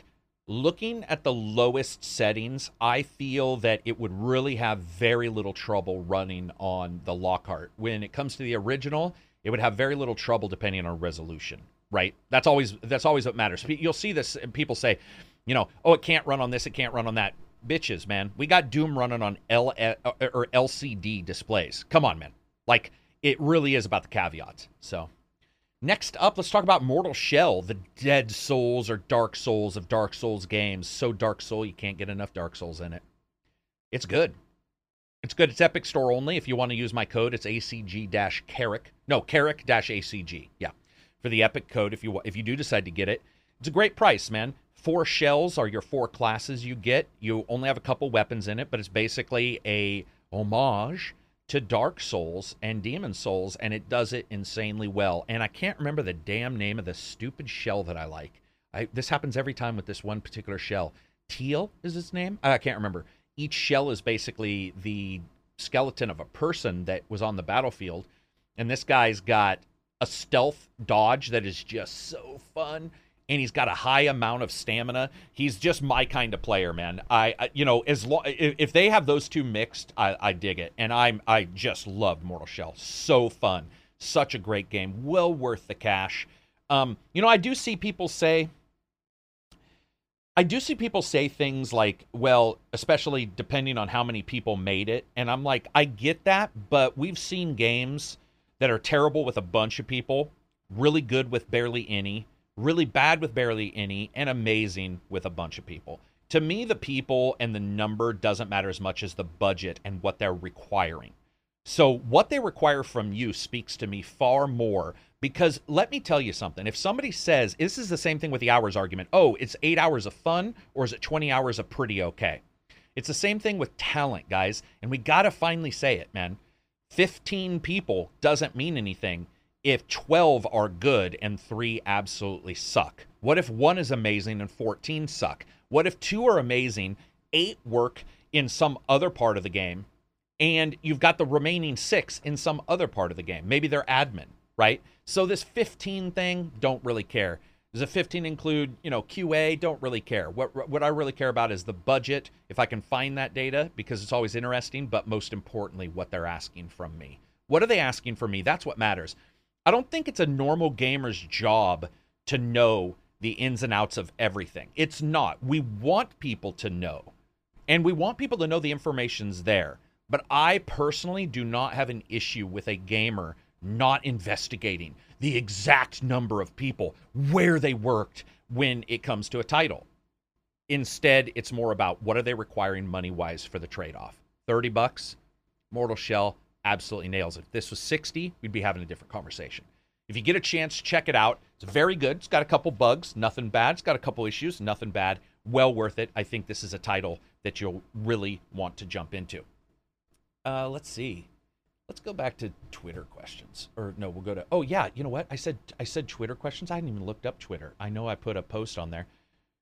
looking at the lowest settings, I feel that it would really have very little trouble running on the Lockhart. When it comes to the original, it would have very little trouble depending on resolution, right? That's always that's always what matters. You'll see this, and people say, you know, oh, it can't run on this, it can't run on that. Bitches, man. We got Doom running on L or L C D displays. Come on, man. Like, it really is about the caveats. So, next up, let's talk about Mortal Shell, the Dead Souls or Dark Souls of Dark Souls games. So Dark Soul, you can't get enough Dark Souls in it. It's good. It's good. It's Epic Store only. If you want to use my code, it's A C G-Carrick. No, Carrick-A C G. Yeah. For the Epic code, if you if you do decide to get it. It's a great price, man. Four shells are your four classes you get. You only have a couple weapons in it, but it's basically a homage to Dark Souls and Demon Souls, and it does it insanely well. And I can't remember the damn name of the stupid shell that I like. I, this happens every time with this one particular shell. Teal is its name? I can't remember. Each shell is basically the skeleton of a person that was on the battlefield, and this guy's got a stealth dodge that is just so fun. And he's got a high amount of stamina. He's just my kind of player, man. I, I you know, as long if they have those two mixed, I, I dig it. And I'm I just love Mortal Shell. So fun, such a great game, well worth the cash. Um, you know, I do see people say, I do see people say things like, well, especially depending on how many people made it. And I'm like, I get that, but we've seen games that are terrible with a bunch of people, really good with barely any, really bad with barely any, and amazing with a bunch of people. To me, the people and the number doesn't matter as much as the budget and what they're requiring. So what they require from you speaks to me far more, because let me tell you something. If somebody says, this is the same thing with the hours argument, oh, it's eight hours of fun, or is it twenty hours of pretty okay? It's the same thing with talent, guys, and we got to finally say it, man. fifteen people doesn't mean anything if twelve are good and three absolutely suck. What if one is amazing and fourteen suck? What if two are amazing, eight work in some other part of the game, and you've got the remaining six in some other part of the game? Maybe they're admin, right? So this fifteen thing, don't really care. Does a fifteen include, you know, Q A? Don't really care. What what I really care about is the budget, if I can find that data, because it's always interesting, but most importantly, what they're asking from me. What are they asking from me? That's what matters. I don't think it's a normal gamer's job to know the ins and outs of everything. It's not. We want people to know, and we want people to know the information's there. But I personally do not have an issue with a gamer not investigating the exact number of people, where they worked when it comes to a title. Instead, it's more about what are they requiring money-wise for the trade-off. thirty bucks, Mortal Shell absolutely nails it. If this was sixty, we'd be having a different conversation. If you get a chance, check it out. It's very good. It's got a couple bugs, nothing bad. It's got a couple issues, nothing bad. Well worth it. I think this is a title that you'll really want to jump into. Uh, let's see. Let's go back to Twitter questions. Or no, we'll go to, oh yeah, you know what? I said I said Twitter questions. I hadn't even looked up Twitter. I know I put a post on there.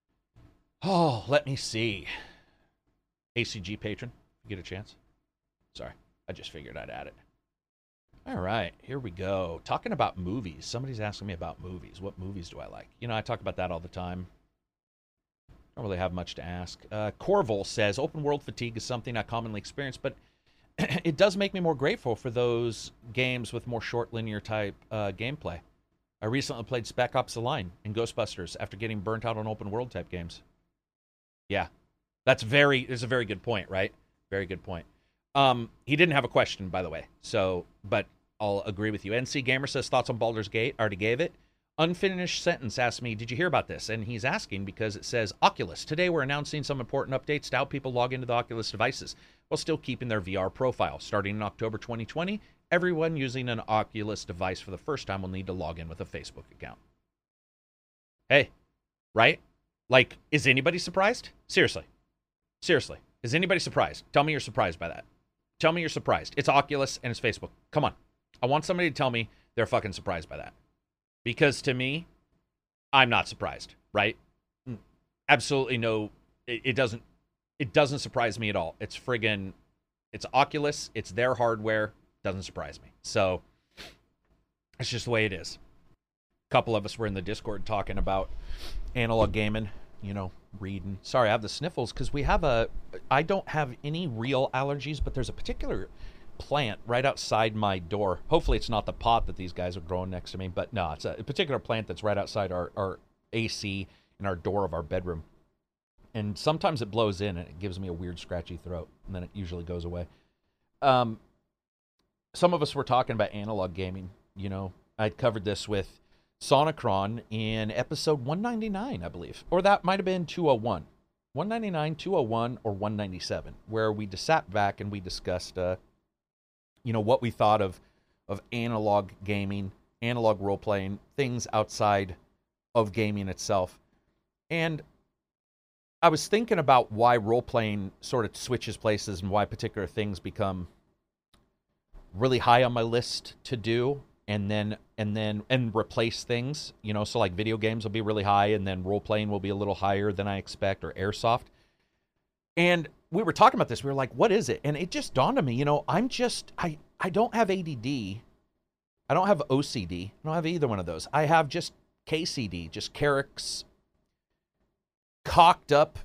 Oh, let me see. A C G patron, get a chance? Sorry, I just figured I'd add it. All right, here we go. Talking about movies. Somebody's asking me about movies. What movies do I like? You know, I talk about that all the time. Don't really have much to ask. Uh, Corville says, open world fatigue is something I commonly experience, but it does make me more grateful for those games with more short linear type uh, gameplay. I recently played Spec Ops: The Line and Ghostbusters after getting burnt out on open world type games. Yeah, that's very, is a very good point, right? Very good point. Um, he didn't have a question, by the way. So, but I'll agree with you. N C Gamer says, thoughts on Baldur's Gate? Already gave it. Unfinished Sentence asked me, did you hear about this? And he's asking because it says, Oculus. Today we're announcing some important updates to how people log into the Oculus devices while still keeping their V R profile. Starting in October twenty twenty, everyone using an Oculus device for the first time will need to log in with a Facebook account. Hey, right? Like, is anybody surprised? Seriously. Seriously. Is anybody surprised? Tell me you're surprised by that. Tell me you're surprised. It's Oculus and it's Facebook. Come on. I want somebody to tell me they're fucking surprised by that. Because to me, I'm not surprised, right? Absolutely no, it, it doesn't, it doesn't surprise me at all. It's friggin', it's Oculus, it's their hardware, doesn't surprise me. So, it's just the way it is. A couple of us were in the Discord talking about analog gaming, you know, reading. Sorry, I have the sniffles because we have a. I don't have any real allergies, but there's a particular plant right outside my door. Hopefully, it's not the pot that these guys are growing next to me, but no, it's a, a particular plant that's right outside our, our A C and our door of our bedroom. And sometimes it blows in and it gives me a weird scratchy throat, and then it usually goes away. Um, some of us were talking about analog gaming. You know, I'd covered this with Sonicron in episode one ninety-nine, I believe. Or that might have been two oh one. one ninety-nine, two oh one, or one ninety-seven, where we just sat back and we discussed, uh, you know, what we thought of, of analog gaming, analog role-playing, things outside of gaming itself. And I was thinking about why role-playing sort of switches places and why particular things become really high on my list to do, and then and then and replace things, you know, so like video games will be really high, and then role-playing will be a little higher than I expect, or airsoft. And we were talking about this, we were like, what is it? And it just dawned on me, you know, I'm just, I, I don't have A D D, I don't have O C D, I don't have either one of those. I have just K C D, just Carrick's cocked up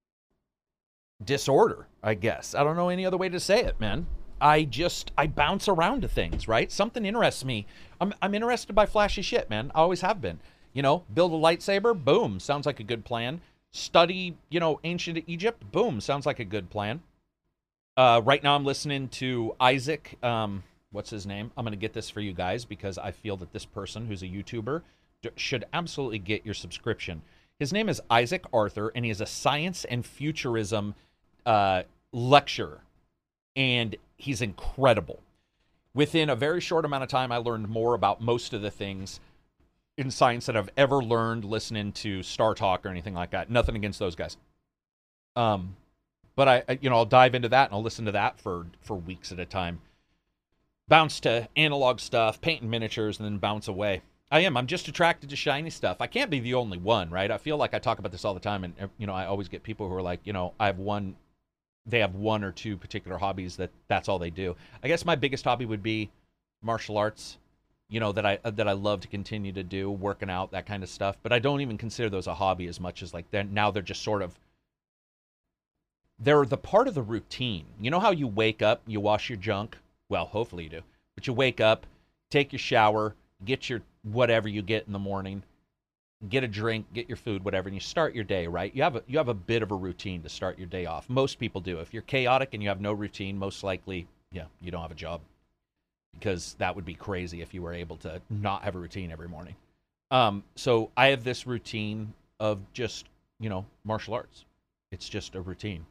disorder, I guess. I don't know any other way to say it, man. I just, I bounce around to things, right? Something interests me. I'm I'm interested by flashy shit, man. I always have been. You know, build a lightsaber, boom, sounds like a good plan. Study, you know, ancient Egypt, boom, sounds like a good plan. Uh, right now I'm listening to Isaac, um, what's his name? I'm going to get this for you guys because I feel that this person who's a YouTuber d- should absolutely get your subscription. His name is Isaac Arthur, and he is a science and futurism uh, lecturer. And he's incredible. Within a very short amount of time, I learned more about most of the things in science that I've ever learned listening to Star Talk or anything like that. Nothing against those guys. Um, but I, I, you know, I'll dive into that and I'll listen to that for, for weeks at a time. Bounce to analog stuff, painting miniatures, and then bounce away. I am. I'm just attracted to shiny stuff. I can't be the only one, right? I feel like I talk about this all the time, and, you know, I always get people who are like, you know, I have one... they have one or two particular hobbies that that's all they do. I guess my biggest hobby would be martial arts, you know, that I that I love to continue to do, working out, that kind of stuff. But I don't even consider those a hobby as much as like they're, now they're just sort of, they're the part of the routine. You know how you wake up, you wash your junk? Well, hopefully you do. But you wake up, take your shower, get your whatever you get in the morning, get a drink, get your food, whatever, and you start your day, right? You have a, you have a bit of a routine to start your day off. Most people do. If you're chaotic and you have no routine, most likely, yeah, you don't have a job, because that would be crazy if you were able to not have a routine every morning. Um, so I have this routine of just, you know, martial arts. It's just a routine.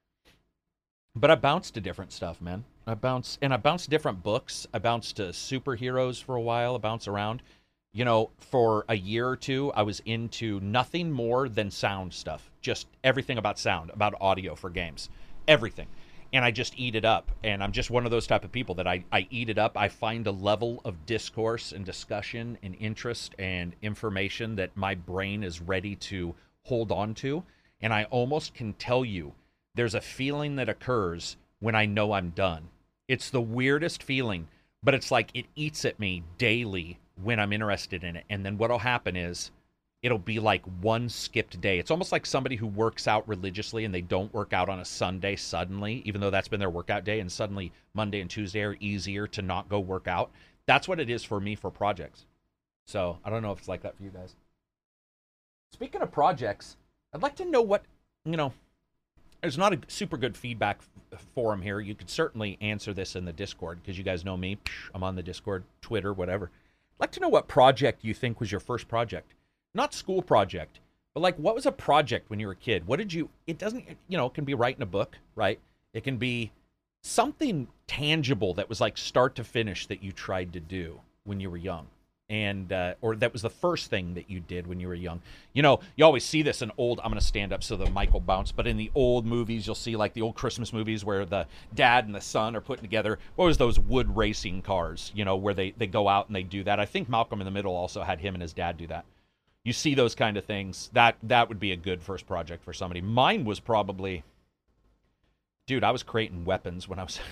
But I bounce to different stuff, man. I bounce, and I bounce different books. I bounce to superheroes for a while. I bounce around. You know, for a year or two, I was into nothing more than sound stuff. Just everything about sound, about audio for games. Everything. And I just eat it up. And I'm just one of those type of people that I, I eat it up. I find a level of discourse and discussion and interest and information that my brain is ready to hold on to. And I almost can tell you there's a feeling that occurs when I know I'm done. It's the weirdest feeling, but it's like it eats at me daily when I'm interested in it. And then what'll happen is it'll be like one skipped day. It's almost like somebody who works out religiously and they don't work out on a Sunday suddenly, even though that's been their workout day, and suddenly Monday and Tuesday are easier to not go work out. That's what it is for me for projects. So I don't know if it's like that for you guys. Speaking of projects, I'd like to know what, you know, there's not a super good feedback forum here. You could certainly answer this in the Discord, because you guys know me. I'm on the Discord, Twitter, whatever. I'd like to know what project you think was your first project. Not school project, but like, what was a project when you were a kid? What did you, it doesn't, you know, it can be writing a book, right? It can be something tangible that was like start to finish that you tried to do when you were young. And, uh, or that was the first thing that you did when you were young. You know, you always see this in old, I'm going to stand up so the mic will bounce, but in the old movies, you'll see like the old Christmas movies where the dad and the son are putting together, what was those wood racing cars, you know, where they, they go out and they do that. I think Malcolm in the Middle also had him and his dad do that. You see those kind of things. That, that would be a good first project for somebody. Mine was probably, dude, I was creating weapons when I was,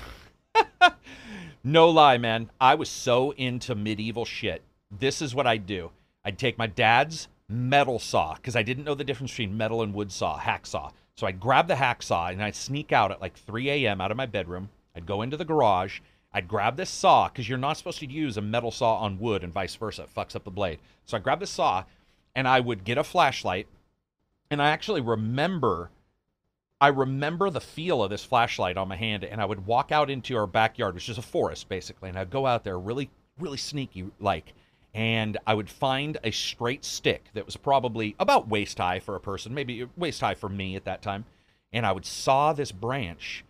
no lie, man. I was so into medieval shit. This is what I'd do. I'd take my dad's metal saw, because I didn't know the difference between metal and wood saw, hacksaw. So I'd grab the hacksaw, and I'd sneak out at like three a.m. out of my bedroom. I'd go into the garage. I'd grab this saw, because you're not supposed to use a metal saw on wood and vice versa. It fucks up the blade. So I grab the saw, and I would get a flashlight, and I actually remember... I remember the feel of this flashlight on my hand, and I would walk out into our backyard, which is a forest, basically, and I'd go out there really, really sneaky-like, and I would find a straight stick that was probably about waist-high for a person, maybe waist-high for me at that time, and I would saw this branch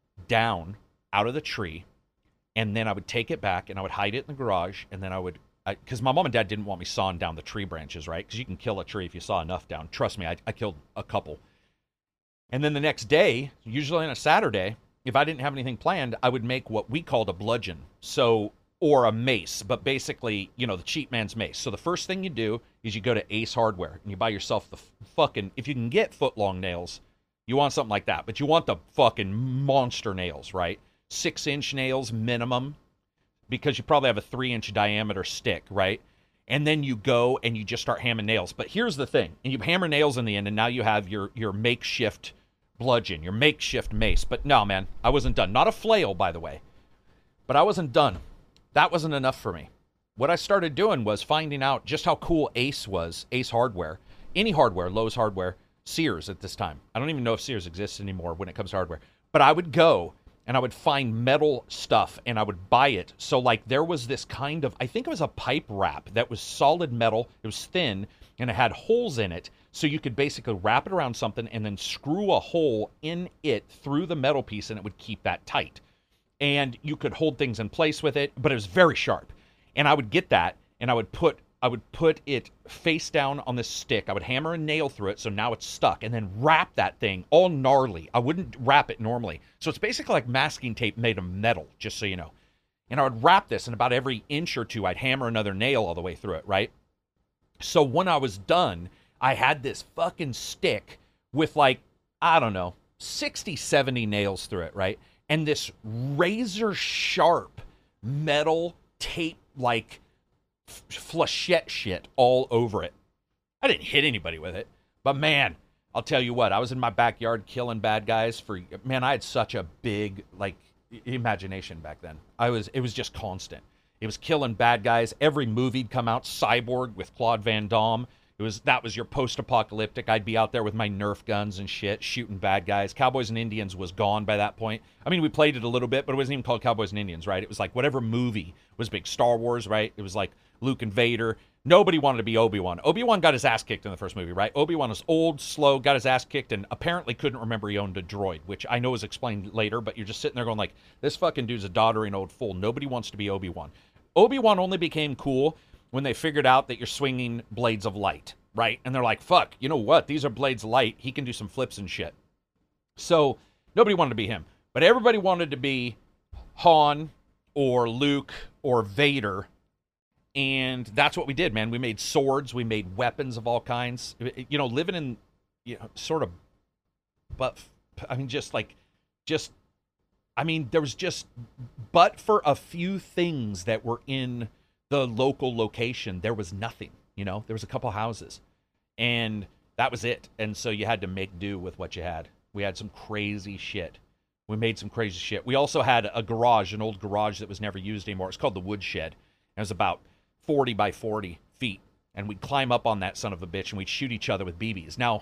down out of the tree, and then I would take it back, and I would hide it in the garage, and then I would, because my mom and dad didn't want me sawing down the tree branches, right? Because you can kill a tree if you saw enough down. Trust me, I, I killed a couple. And then the next day, usually on a Saturday, if I didn't have anything planned, I would make what we called a bludgeon, so or a mace, but basically, you know, the cheap man's mace. So the first thing you do is you go to Ace Hardware, and you buy yourself the fucking, if you can get foot-long nails, you want something like that, but you want the fucking monster nails, right? Six-inch nails minimum, because you probably have a three-inch diameter stick, right? And then you go and you just start hammering nails. But here's the thing. And you hammer nails in the end, and now you have your, your makeshift bludgeon, your makeshift mace. But no, man, I wasn't done. Not a flail, by the way. But I wasn't done. That wasn't enough for me. What I started doing was finding out just how cool Ace was, Ace Hardware. Any hardware, Lowe's Hardware, Sears at this time. I don't even know if Sears exists anymore when it comes to hardware. But I would go and I would find metal stuff, and I would buy it. So, like, there was this kind of, I think it was a pipe wrap that was solid metal. It was thin, and it had holes in it. So you could basically wrap it around something and then screw a hole in it through the metal piece, and it would keep that tight. And you could hold things in place with it, but it was very sharp. And I would get that, and I would put I would put it face down on this stick. I would hammer a nail through it, so now it's stuck, and then wrap that thing all gnarly. I wouldn't wrap it normally. So it's basically like masking tape made of metal, just so you know. And I would wrap this, and about every inch or two, I'd hammer another nail all the way through it, right? So when I was done, I had this fucking stick with, like, I don't know, sixty, seventy nails through it, right? And this razor-sharp metal tape, like, flechette shit all over it. I didn't hit anybody with it, but man, I'll tell you what, I was in my backyard killing bad guys for, man, I had such a big, like, imagination back then. I was, it was just constant. It was killing bad guys. Every movie'd come out, Cyborg with Claude Van Damme. It was, that was your post-apocalyptic. I'd be out there with my Nerf guns and shit, shooting bad guys. Cowboys and Indians was gone by that point. I mean, we played it a little bit, but it wasn't even called Cowboys and Indians, right? It was like whatever movie was big. Star Wars, right? It was like Luke and Vader. Nobody wanted to be Obi-Wan. Obi-Wan got his ass kicked in the first movie, right? Obi-Wan was old, slow, got his ass kicked, and apparently couldn't remember he owned a droid, which I know is explained later, but you're just sitting there going like, this fucking dude's a doddering old fool. Nobody wants to be Obi-Wan. Obi-Wan only became cool when they figured out that you're swinging blades of light, right? And they're like, fuck, you know what? These are blades of light. He can do some flips and shit. So nobody wanted to be him. But everybody wanted to be Han or Luke or Vader. And that's what we did, man. We made swords. We made weapons of all kinds. You know, living in, you know, sort of, but, I mean, just like, just, I mean, there was just, but for a few things that were in the local location, there was nothing, you know? There was a couple houses. And that was it. And so you had to make do with what you had. We had some crazy shit. We made some crazy shit. We also had a garage, an old garage that was never used anymore. It's called the Woodshed. It was about forty by forty feet. And we'd climb up on that son of a bitch and we'd shoot each other with B Bs. Now,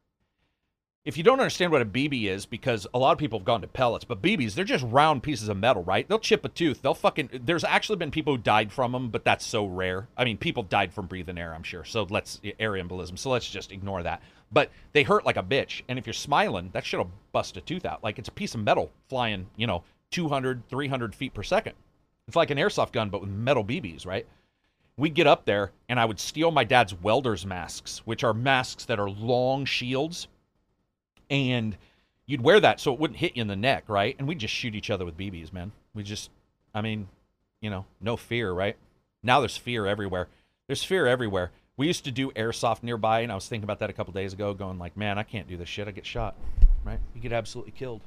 if you don't understand what a B B is, because a lot of people have gone to pellets, but B Bs, they're just round pieces of metal, right? They'll chip a tooth. They'll fucking, there's actually been people who died from them, but that's so rare. I mean, people died from breathing air, I'm sure. So let's, air embolism. So let's just ignore that. But they hurt like a bitch. And if you're smiling, that shit'll bust a tooth out. Like it's a piece of metal flying, you know, two hundred, three hundred feet per second. It's like an airsoft gun, but with metal B Bs, right? We'd get up there and I would steal my dad's welder's masks, which are masks that are long shields. And you'd wear that so it wouldn't hit you in the neck, right? And we'd just shoot each other with B Bs, man. We just, I mean, you know, no fear, right? Now there's fear everywhere. There's fear everywhere. We used to do airsoft nearby, and I was thinking about that a couple days ago, going like, man, I can't do this shit. I get shot, right? You get absolutely killed.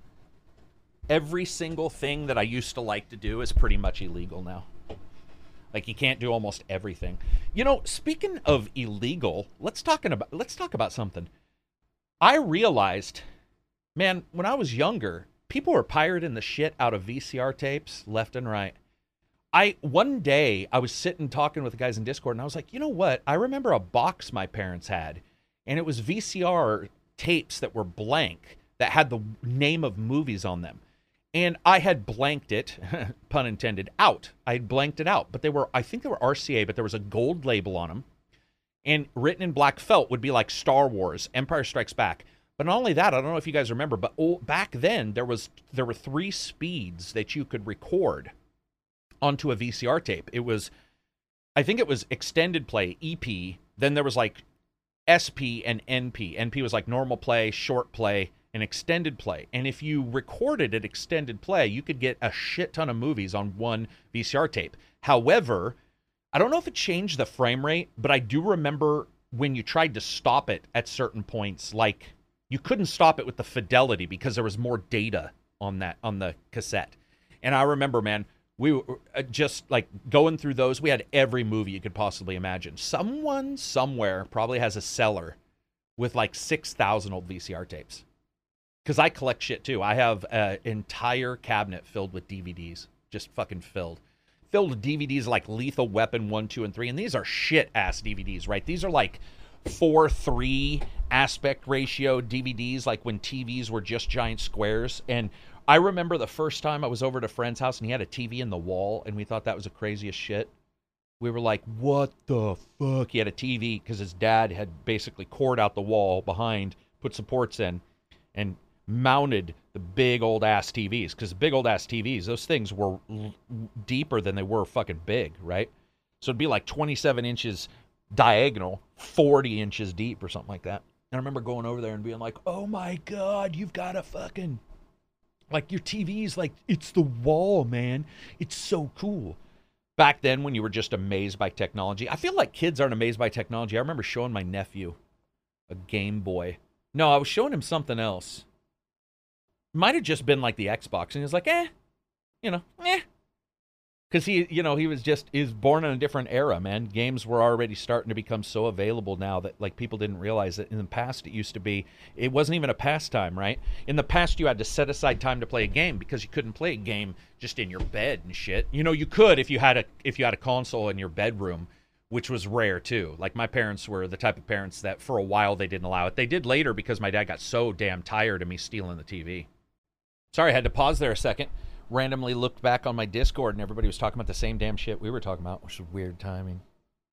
Every single thing that I used to like to do is pretty much illegal now. Like you can't do almost everything. You know, speaking of illegal, let's talking about let's talk about something. I realized, man, when I was younger, people were pirating the shit out of V C R tapes left and right. I one day I was sitting talking with the guys in Discord, and I was like, you know what? I remember a box my parents had, and it was V C R tapes that were blank that had the name of movies on them. And I had blanked it, pun intended, out. I had blanked it out. But they were, I think they were R C A, but there was a gold label on them. And written in black felt would be like Star Wars, Empire Strikes Back. But not only that, I don't know if you guys remember, but oh, back then there was there were three speeds that you could record onto a V C R tape. It was, I think it was extended play, E P. Then there was like S P and N P. N P was like normal play, short play, and extended play. And if you recorded at extended play, you could get a shit ton of movies on one V C R tape. However, I don't know if it changed the frame rate, but I do remember when you tried to stop it at certain points, like you couldn't stop it with the fidelity because there was more data on that, on the cassette. And I remember, man, we were just like going through those. We had every movie you could possibly imagine. Someone somewhere probably has a cellar with like six thousand old V C R tapes. Because I collect shit too. I have an entire cabinet filled with D V Ds. Just fucking filled. Filled with D V Ds like Lethal Weapon one, two, and three. And these are shit-ass D V Ds, right? These are like four three aspect ratio D V Ds, like when T Vs were just giant squares. And I remember the first time I was over at a friend's house and he had a T V in the wall, and we thought that was the craziest shit. We were like, what the fuck? He had a T V because his dad had basically cored out the wall behind, put supports in, and mounted the big old ass T Vs, because big old ass T Vs, those things were l- deeper than they were fucking big, right? So it'd be like twenty-seven inches diagonal, forty inches deep or something like that. And I remember going over there and being like, oh my God, you've got a fucking, like your T V's like, it's the wall, man. It's so cool. Back then when you were just amazed by technology, I feel like kids aren't amazed by technology. I remember showing my nephew a Game Boy. No, I was showing him something else. Might have just been like the Xbox, and he was like, eh, you know, eh. Because he, you know, he was just, he was born in a different era, man. Games were already starting to become so available now that, like, people didn't realize that in the past it used to be, it wasn't even a pastime, right? In the past, you had to set aside time to play a game because you couldn't play a game just in your bed and shit. You know, you could if you had a, if you had a console in your bedroom, which was rare, too. Like, my parents were the type of parents that for a while they didn't allow it. They did later because my dad got so damn tired of me stealing the T V. Sorry, I had to pause there a second. Randomly looked back on my Discord, and everybody was talking about the same damn shit we were talking about, which is weird timing.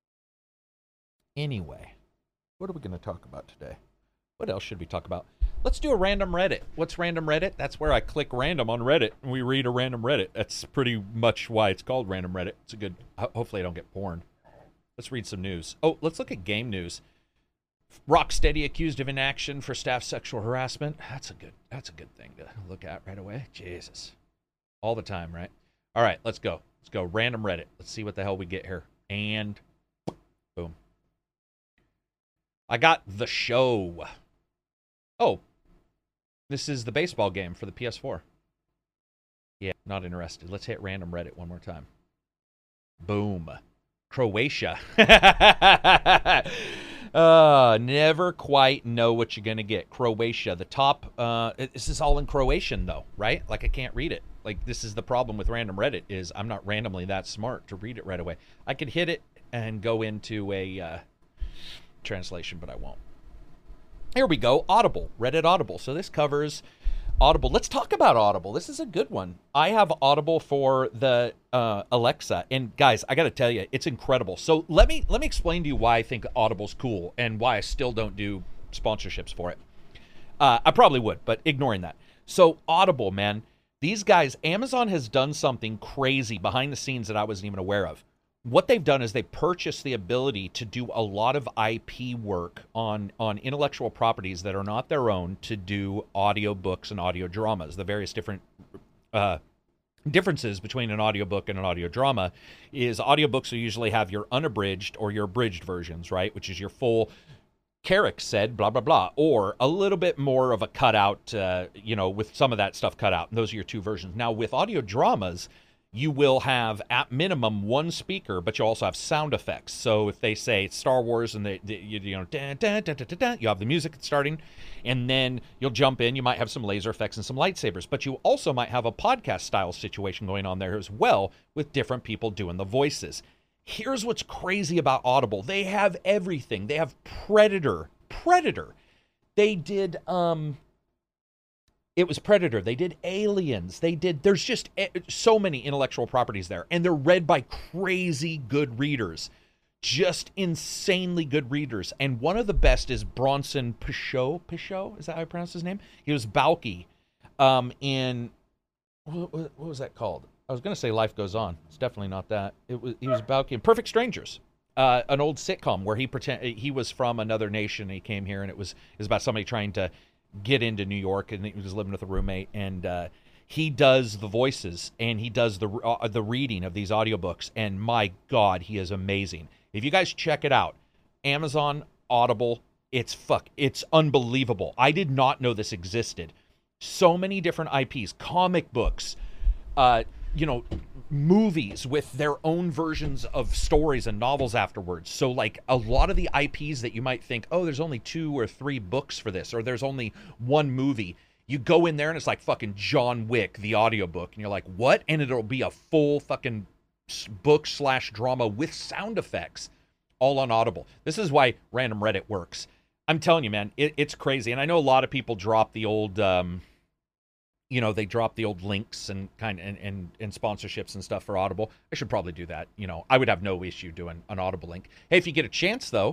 Anyway, what are we going to talk about today? What else should we talk about? Let's do a random Reddit. What's random Reddit? That's where I click random on Reddit, and we read a random Reddit. That's pretty much why it's called random Reddit. It's a good, hopefully I don't get porn. Let's read some news. Oh, let's look at game news. Rocksteady accused of inaction for staff sexual harassment. That's a good, that's a good thing to look at right away. Jesus. All the time, right? All right, let's go. Let's go. Random Reddit. Let's see what the hell we get here. And boom. I got The Show. Oh, this is the baseball game for the P S four. Yeah, not interested. Let's hit random Reddit one more time. Boom. Croatia. uh, never quite know what you're going to get. Croatia. The top, uh, this is all in Croatian, though, right? Like, I can't read it. Like, this is the problem with random Reddit, is I'm not randomly that smart to read it right away. I could hit it and go into a uh, translation, but I won't. Here we go. Audible. Reddit Audible. So this covers Audible. Let's talk about Audible. This is a good one. I have Audible for the uh, Alexa, and guys, I got to tell you, it's incredible. So let me let me explain to you why I think Audible's cool and why I still don't do sponsorships for it. Uh, I probably would, but ignoring that. So Audible, man, these guys, Amazon has done something crazy behind the scenes that I wasn't even aware of. What they've done is they purchased the ability to do a lot of I P work on, on intellectual properties that are not their own to do audiobooks and audio dramas. The various different uh, differences between an audiobook and an audio drama is audiobooks will usually have your unabridged or your abridged versions, right? Which is your full Carrick said, blah, blah, blah, or a little bit more of a cutout, uh, you know, with some of that stuff cut out. And those are your two versions. Now, with audio dramas, you will have at minimum one speaker, but you also have sound effects. So if they say Star Wars and they, they you, you know, dun, dun, dun, dun, dun, dun, you have the music starting, and then you'll jump in. You might have some laser effects and some lightsabers, but you also might have a podcast style situation going on there as well with different people doing the voices. Here's what's crazy about Audible. They have everything. They have Predator. Predator. They did, um... It was Predator. They did Aliens. They did, there's just so many intellectual properties there. And they're read by crazy good readers. Just insanely good readers. And one of the best is Bronson Pinchot. Pinchot? Is that how I pronounce his name? He was Balky um, in, what, what was that called? I was going to say Life Goes On. It's definitely not that. It was, he was Balky in Perfect Strangers. Uh, an old sitcom where he pretend he was from another nation. And he came here, and it was, it was about somebody trying to get into New York, and he was living with a roommate, and uh, he does the voices, and he does the uh, the reading of these audiobooks, and my God, he is amazing. If you guys check it out, Amazon, Audible, it's fuck, it's unbelievable. I did not know this existed. So many different I Ps, comic books, uh, you know, movies with their own versions of stories and novels afterwards. So like a lot of the I Ps that you might think, oh, there's only two or three books for this, or there's only one movie. You go in there and it's like fucking John Wick, the audiobook, and you're like, what? And it'll be a full fucking book slash drama with sound effects all on Audible. This is why Random Reddit works. I'm telling you, man, it, it's crazy. And I know a lot of people drop the old, um, you know, they drop the old links and kind of, and, and, and sponsorships and stuff for Audible. I should probably do that. You know, I would have no issue doing an Audible link. Hey, if you get a chance, though,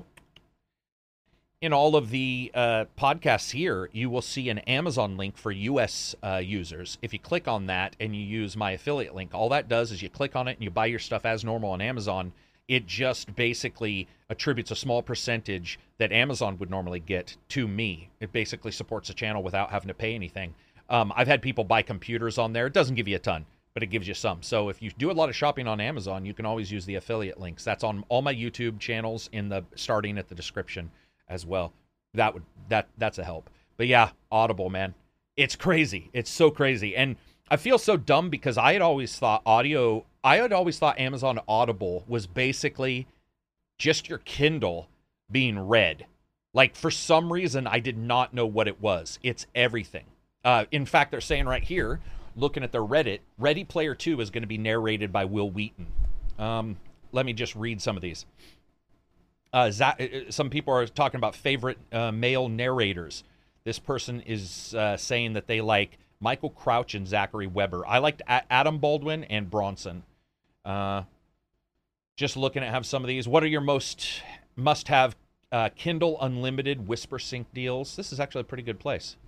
in all of the uh, podcasts here, you will see an Amazon link for U S uh, users. If you click on that and you use my affiliate link, all that does is you click on it and you buy your stuff as normal on Amazon. It just basically attributes a small percentage that Amazon would normally get to me. It basically supports the channel without having to pay anything. Um, I've had people buy computers on there. It doesn't give you a ton, but it gives you some. So if you do a lot of shopping on Amazon, you can always use the affiliate links. That's on all my YouTube channels in the starting at the description as well. That would that that's a help. But yeah, Audible, man. It's crazy. It's so crazy. And I feel so dumb because I had always thought audio, I had always thought Amazon Audible was basically just your Kindle being read. Like for some reason, I did not know what it was. It's everything. Uh, in fact, they're saying right here, looking at their Reddit, Ready Player two is going to be narrated by Will Wheaton. Um, let me just read some of these. Uh, Zach, some people are talking about favorite uh, male narrators. This person is uh, saying that they like Michael Crouch and Zachary Weber. I liked A- Adam Baldwin and Bronson. Uh, just looking at have some of these. What are your most must-have uh, Kindle Unlimited Whisper Sync deals? This is actually a pretty good place.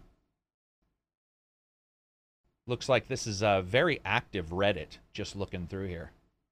Looks like this is a very active Reddit, just looking through here.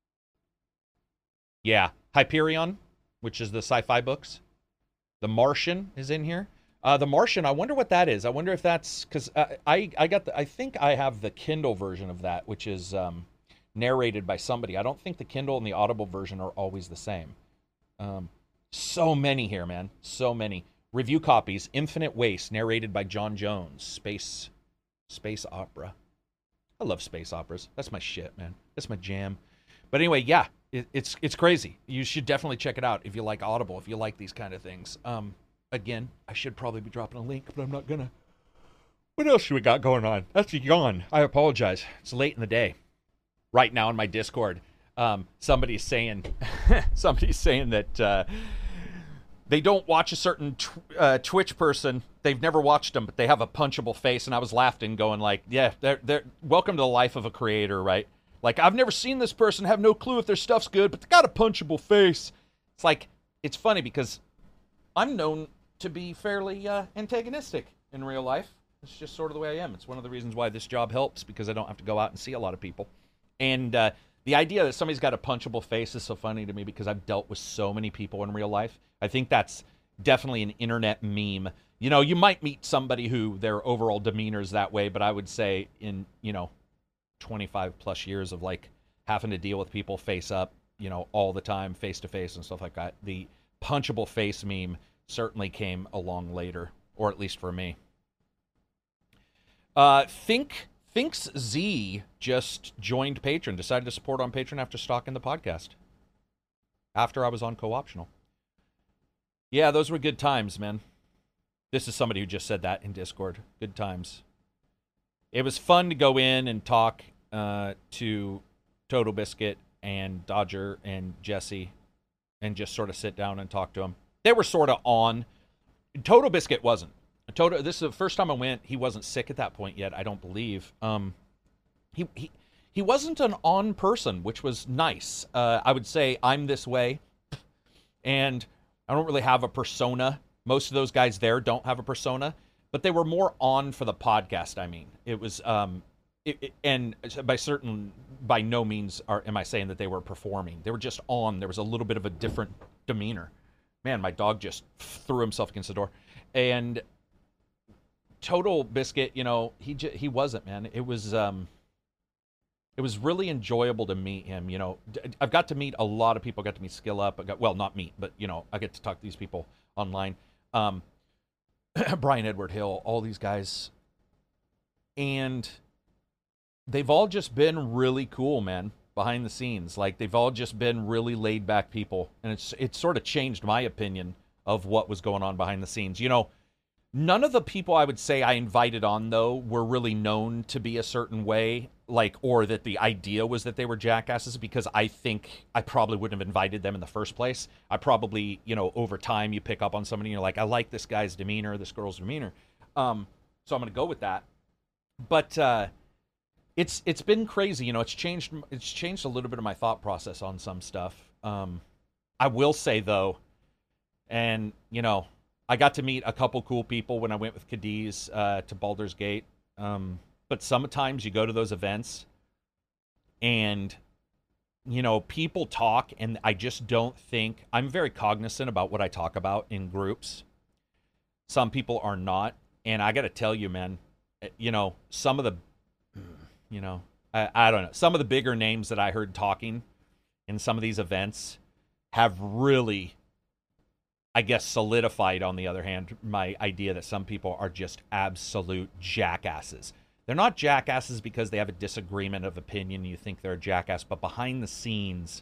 Yeah, Hyperion, which is the sci-fi books. The Martian is in here. Uh, the Martian, I wonder what that is. I wonder if that's, because uh, I, I got the, I think I have the Kindle version of that, which is um, narrated by somebody. I don't think the Kindle and the Audible version are always the same. Um, so many here, man. So many. Review copies, Infinite Waste, narrated by John Jones. Space, space opera. I love space operas. That's my shit, man. That's my jam. But anyway, yeah, it, it's it's crazy. You should definitely check it out if you like Audible, if you like these kind of things. Um, again, I should probably be dropping a link, but I'm not gonna. What else should we got going on? That's a yawn. I apologize. It's late in the day. Right now in my Discord, um, somebody's saying, somebody's saying that uh, they don't watch a certain tw- uh, Twitch person. They've never watched them, but they have a punchable face. And I was laughing, going like, yeah, they're, they're welcome to the life of a creator, right? Like, I've never seen this person, have no clue if their stuff's good, but they got a punchable face. It's like, it's funny because I'm known to be fairly uh, antagonistic in real life. It's just sort of the way I am. It's one of the reasons why this job helps, because I don't have to go out and see a lot of people. And uh, the idea that somebody's got a punchable face is so funny to me because I've dealt with so many people in real life. I think that's definitely an internet meme. You know, you might meet somebody who their overall demeanor is that way, but I would say in, you know, twenty-five plus years of like having to deal with people face up, you know, all the time, face to face and stuff like that, the punchable face meme certainly came along later, or at least for me. Uh, think Thinks Z just joined Patreon, decided to support on Patreon after stalking the podcast. After I was on co-optional. Yeah, those were good times, man. This is somebody who just said that in Discord. Good times. It was fun to go in and talk uh, to Total Biscuit and Dodger and Jesse and just sort of sit down and talk to them. They were sort of on. Total Biscuit wasn't. Total. This is the first time I went. He wasn't sick at that point yet, I don't believe. Um, he he he wasn't an on person, which was nice. Uh, I would say I'm this way, and I don't really have a persona. Most of those guys there don't have a persona, but they were more on for the podcast. I mean, it was um, it, it, and by certain, by no means are am I saying that they were performing. They were just on. There was a little bit of a different demeanor. Man, my dog just threw himself against the door, and Total Biscuit, you know, he j- he wasn't, man. It was um, it was really enjoyable to meet him. You know, I've got to meet a lot of people. I got to meet Skill Up. I got well, not meet, but you know, I get to talk to these people online. Um, Brian Edward Hill, all these guys, and they've all just been really cool, man. Behind the scenes, like they've all just been really laid back people, and it's it's sort of changed my opinion of what was going on behind the scenes. You know. None of the people I would say I invited on, though, were really known to be a certain way, like, or that the idea was that they were jackasses, because I think I probably wouldn't have invited them in the first place. I probably, you know, over time you pick up on somebody and you're like, I like this guy's demeanor, this girl's demeanor. Um, so I'm going to go with that. But uh, it's it's been crazy, you know, it's changed, it's changed a little bit of my thought process on some stuff. Um, I will say, though, and, you know, I got to meet a couple cool people when I went with Cadiz uh, to Baldur's Gate. Um, but sometimes you go to those events and, you know, people talk, and I just don't think, I'm very cognizant about what I talk about in groups. Some people are not. And I got to tell you, man, you know, some of the, you know, I, I don't know, some of the bigger names that I heard talking in some of these events have really, I guess, solidified, on the other hand, my idea that some people are just absolute jackasses. They're not jackasses because they have a disagreement of opinion, you think they're a jackass, but behind the scenes,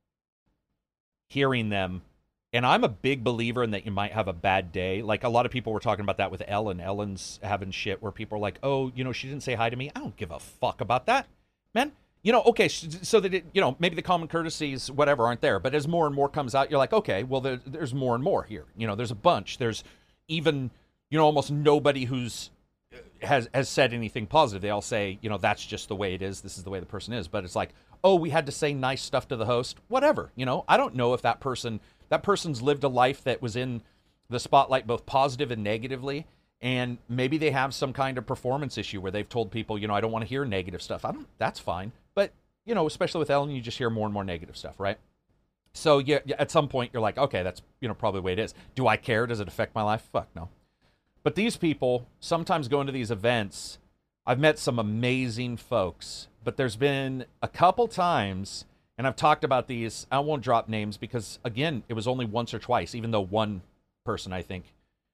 hearing them, and I'm a big believer in that you might have a bad day. Like, a lot of people were talking about that with Ellen. Ellen's having shit where people are like, oh, you know, she didn't say hi to me. I don't give a fuck about that, man. You know, okay, so that, it, you know, maybe the common courtesies, whatever, aren't there. But as more and more comes out, you're like, okay, well, there, there's more and more here. You know, there's a bunch. There's even, you know, almost nobody who's has has said anything positive. They all say, you know, that's just the way it is. This is the way the person is. But it's like, oh, we had to say nice stuff to the host. Whatever, you know. I don't know if that person, that person's lived a life that was in the spotlight both positive and negatively. And maybe they have some kind of performance issue where they've told people, you know, I don't want to hear negative stuff. I don't, that's fine. But, you know, especially with Ellen, you just hear more and more negative stuff, right? So, yeah, at some point, you're like, okay, that's, you know, probably the way it is. Do I care? Does it affect my life? Fuck no. But these people, sometimes going to these events, I've met some amazing folks, but there's been a couple times, and I've talked about these, I won't drop names because, again, it was only once or twice, even though one person, I think,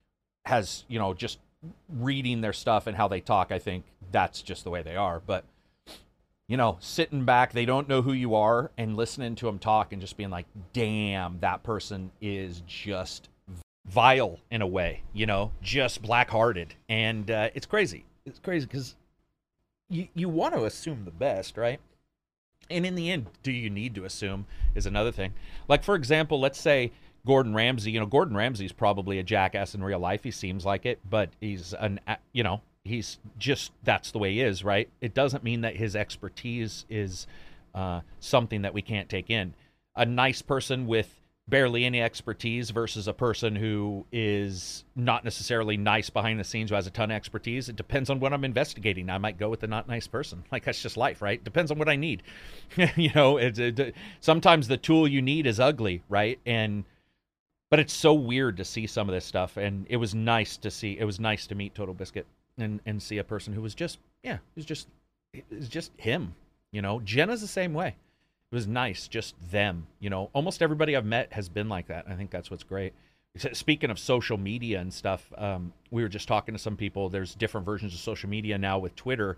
has, you know, just reading their stuff and how they talk, I think that's just the way they are. But, you know, sitting back, they don't know who you are, and listening to them talk and just being like, damn, that person is just vile in a way, you know, just black-hearted. And uh, it's crazy. It's crazy because you, you want to assume the best, right? And in the end, do you need to assume is another thing. Like, for example, let's say Gordon Ramsay, you know, Gordon Ramsay's probably a jackass in real life. He seems like it, but he's an, you know, he's just, that's the way he is, right? It doesn't mean that his expertise is uh, something that we can't take in. A nice person with barely any expertise versus a person who is not necessarily nice behind the scenes, who has a ton of expertise. It depends on what I'm investigating. I might go with the not nice person. Like, that's just life, right? Depends on what I need. you know, it, it, sometimes the tool you need is ugly, right? And but it's so weird to see some of this stuff, and it was nice to see. It was nice to meet Total Biscuit and and see a person who was just, yeah, it was just, it was just him. You know, Jenna's the same way. It was nice, just them. You know, almost everybody I've met has been like that. I think that's what's great. Speaking of social media and stuff, um, we were just talking to some people. There's different versions of social media now with Twitter.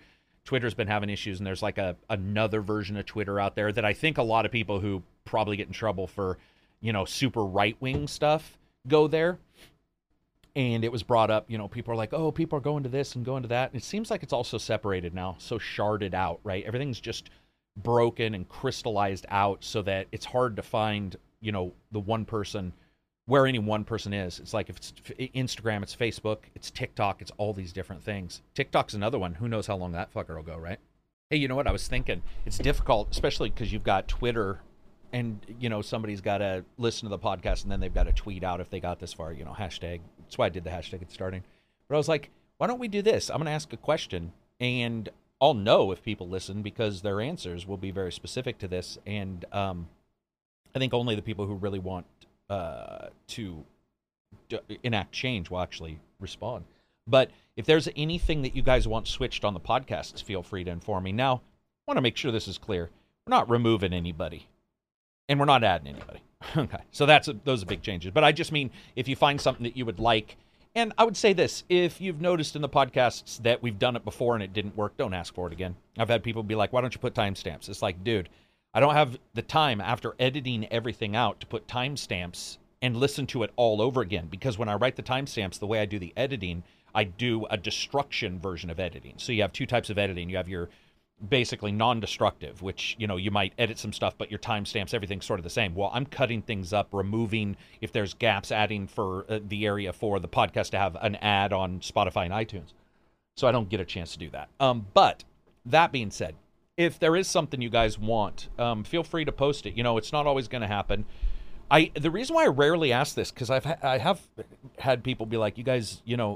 Twitter's been having issues, and there's like a another version of Twitter out there that I think a lot of people who probably get in trouble for, you know, super right-wing stuff go there. And it was brought up, you know, people are like, oh, people are going to this and going to that. And it seems like it's also separated now, so sharded out, right? Everything's just broken and crystallized out so that it's hard to find, you know, the one person, where any one person is. It's like if it's Instagram, it's Facebook, it's TikTok, it's all these different things. TikTok's another one. Who knows how long that fucker will go, right? Hey, you know what? I was thinking it's difficult, especially because you've got Twitter and, you know, somebody's got to listen to the podcast and then they've got to tweet out if they got this far, you know, hashtag. That's why I did the hashtag at the starting. But I was like, why don't we do this? I'm going to ask a question and I'll know if people listen because their answers will be very specific to this. And um, I think only the people who really want uh, to d- enact change will actually respond. But if there's anything that you guys want switched on the podcasts, feel free to inform me. Now, I want to make sure this is clear. We're not removing anybody. And we're not adding anybody. Okay, so that's a, those are big changes. But I just mean if you find something that you would like, and I would say this, if you've noticed in the podcasts that we've done it before and it didn't work, don't ask for it again. I've had people be like, why don't you put timestamps? It's like, dude, I don't have the time after editing everything out to put timestamps and listen to it all over again. Because when I write the timestamps, the way I do the editing, I do a destruction version of editing. So you have two types of editing. You have your basically non-destructive, which, you know, you might edit some stuff, but your timestamps, everything's sort of the same. Well, I'm cutting things up, removing, if there's gaps, adding for uh, the area for the podcast to have an ad on Spotify and iTunes. So I don't get a chance to do that. Um, but that being said, if there is something you guys want, um, feel free to post it. You know, it's not always going to happen. I the reason why I rarely ask this, because I've ha- I have had people be like, you guys, you know,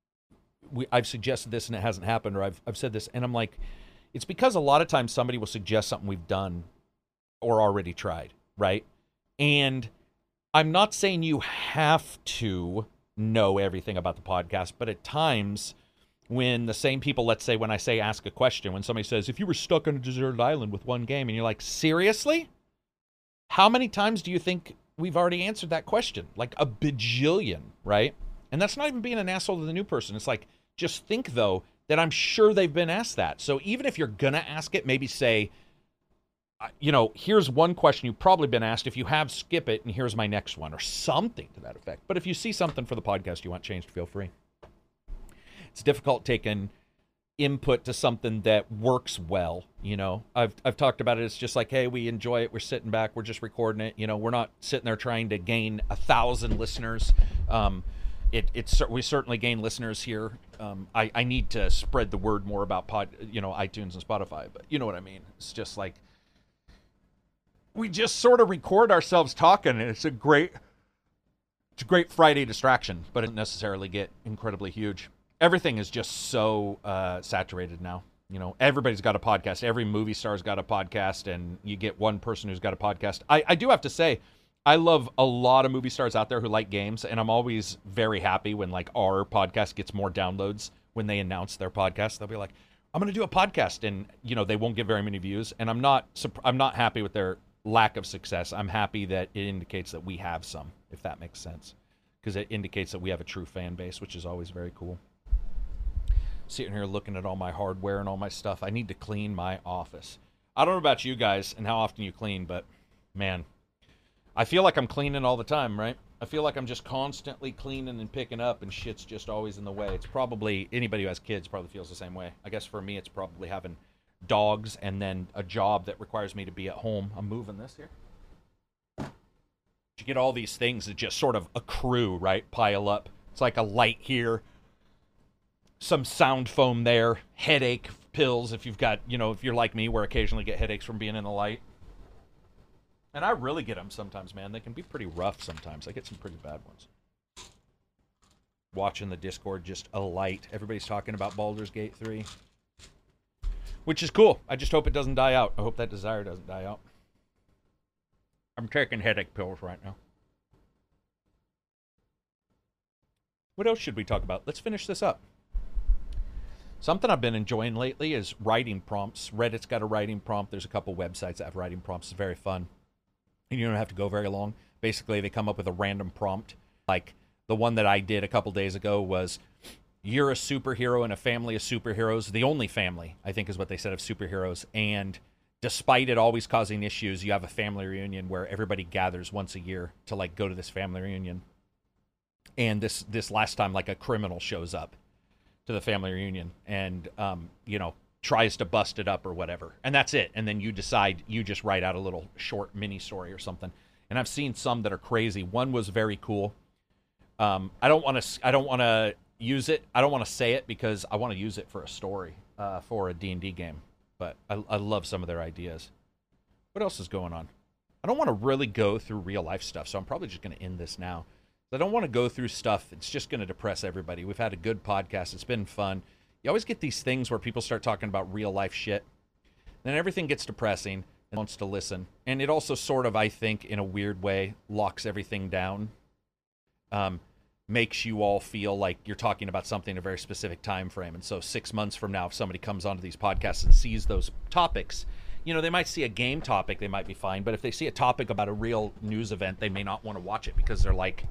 we, I've suggested this and it hasn't happened, or I've I've said this, and I'm like, it's because a lot of times somebody will suggest something we've done or already tried, right? And I'm not saying you have to know everything about the podcast, but at times when the same people, let's say when I say ask a question, when somebody says, if you were stuck on a deserted island with one game, and you're like, seriously? How many times do you think we've already answered that question? Like a bajillion, right? And that's not even being an asshole to the new person. It's like, just think, though, that I'm sure they've been asked that. So even if you're going to ask it, maybe say, you know, here's one question you've probably been asked. If you have, skip it, and here's my next one, or something to that effect. But if you see something for the podcast you want changed, feel free. It's difficult taking input to something that works well, you know. I've I've talked about it. It's just like, hey, we enjoy it. We're sitting back. We're just recording it. You know, we're not sitting there trying to gain a thousand listeners. Um, It, it's we certainly gain listeners here. Um, I, I need to spread the word more about pod, you know, iTunes and Spotify, but you know what I mean. It's just like we just sort of record ourselves talking, and it's a great, it's a great Friday distraction, but it doesn't necessarily get incredibly huge. Everything is just so uh, saturated now. You know, everybody's got a podcast. Every movie star's got a podcast, and you get one person who's got a podcast. I, I do have to say, I love a lot of movie stars out there who like games, and I'm always very happy when, like, our podcast gets more downloads when they announce their podcast. They'll be like, I'm going to do a podcast, and, you know, they won't get very many views, and I'm not I'm not happy with their lack of success. I'm happy that it indicates that we have some, if that makes sense, because it indicates that we have a true fan base, which is always very cool. Sitting here looking at all my hardware and all my stuff. I need to clean my office. I don't know about you guys and how often you clean, but, man, I feel like I'm cleaning all the time, right? I feel like I'm just constantly cleaning and picking up, and shit's just always in the way. It's probably, anybody who has kids probably feels the same way. I guess for me, it's probably having dogs and then a job that requires me to be at home. I'm moving this here. You get all these things that just sort of accrue, right? Pile up. It's like a light here, some sound foam there, headache pills if you've got, you know, if you're like me, where I occasionally get headaches from being in the light. And I really get them sometimes, man. They can be pretty rough sometimes. I get some pretty bad ones. Watching the Discord just alight. Everybody's talking about Baldur's Gate three. Which is cool. I just hope it doesn't die out. I hope that desire doesn't die out. I'm taking headache pills right now. What else should we talk about? Let's finish this up. Something I've been enjoying lately is writing prompts. Reddit's got a writing prompt. There's a couple websites that have writing prompts. It's very fun. And you don't have to go very long. Basically, they come up with a random prompt. Like the one that I did a couple days ago was, you're a superhero in a family of superheroes, the only family, I think is what they said, of superheroes, and despite it always causing issues, you have a family reunion where everybody gathers once a year to like go to this family reunion. And this this last time, like a criminal shows up to the family reunion and, um, you know, tries to bust it up or whatever. And that's it. And then you decide, you just write out a little short mini story or something. And I've seen some that are crazy. One was very cool. Um, I don't want to, I don't want to use it. I don't want to say it because I want to use it for a story, uh, for a D and D game. But I, I love some of their ideas. What else is going on? I don't want to really go through real life stuff, so I'm probably just going to end this now. I don't want to go through stuff. It's just going to depress everybody. We've had a good podcast. It's been fun. You always get these things where people start talking about real life shit. Then everything gets depressing and wants to listen. And it also sort of, I think, in a weird way, locks everything down. Um, makes you all feel like you're talking about something in a very specific time frame. And so six months from now, if somebody comes onto these podcasts and sees those topics, you know, they might see a game topic, they might be fine. But if they see a topic about a real news event, they may not want to watch it because they're like,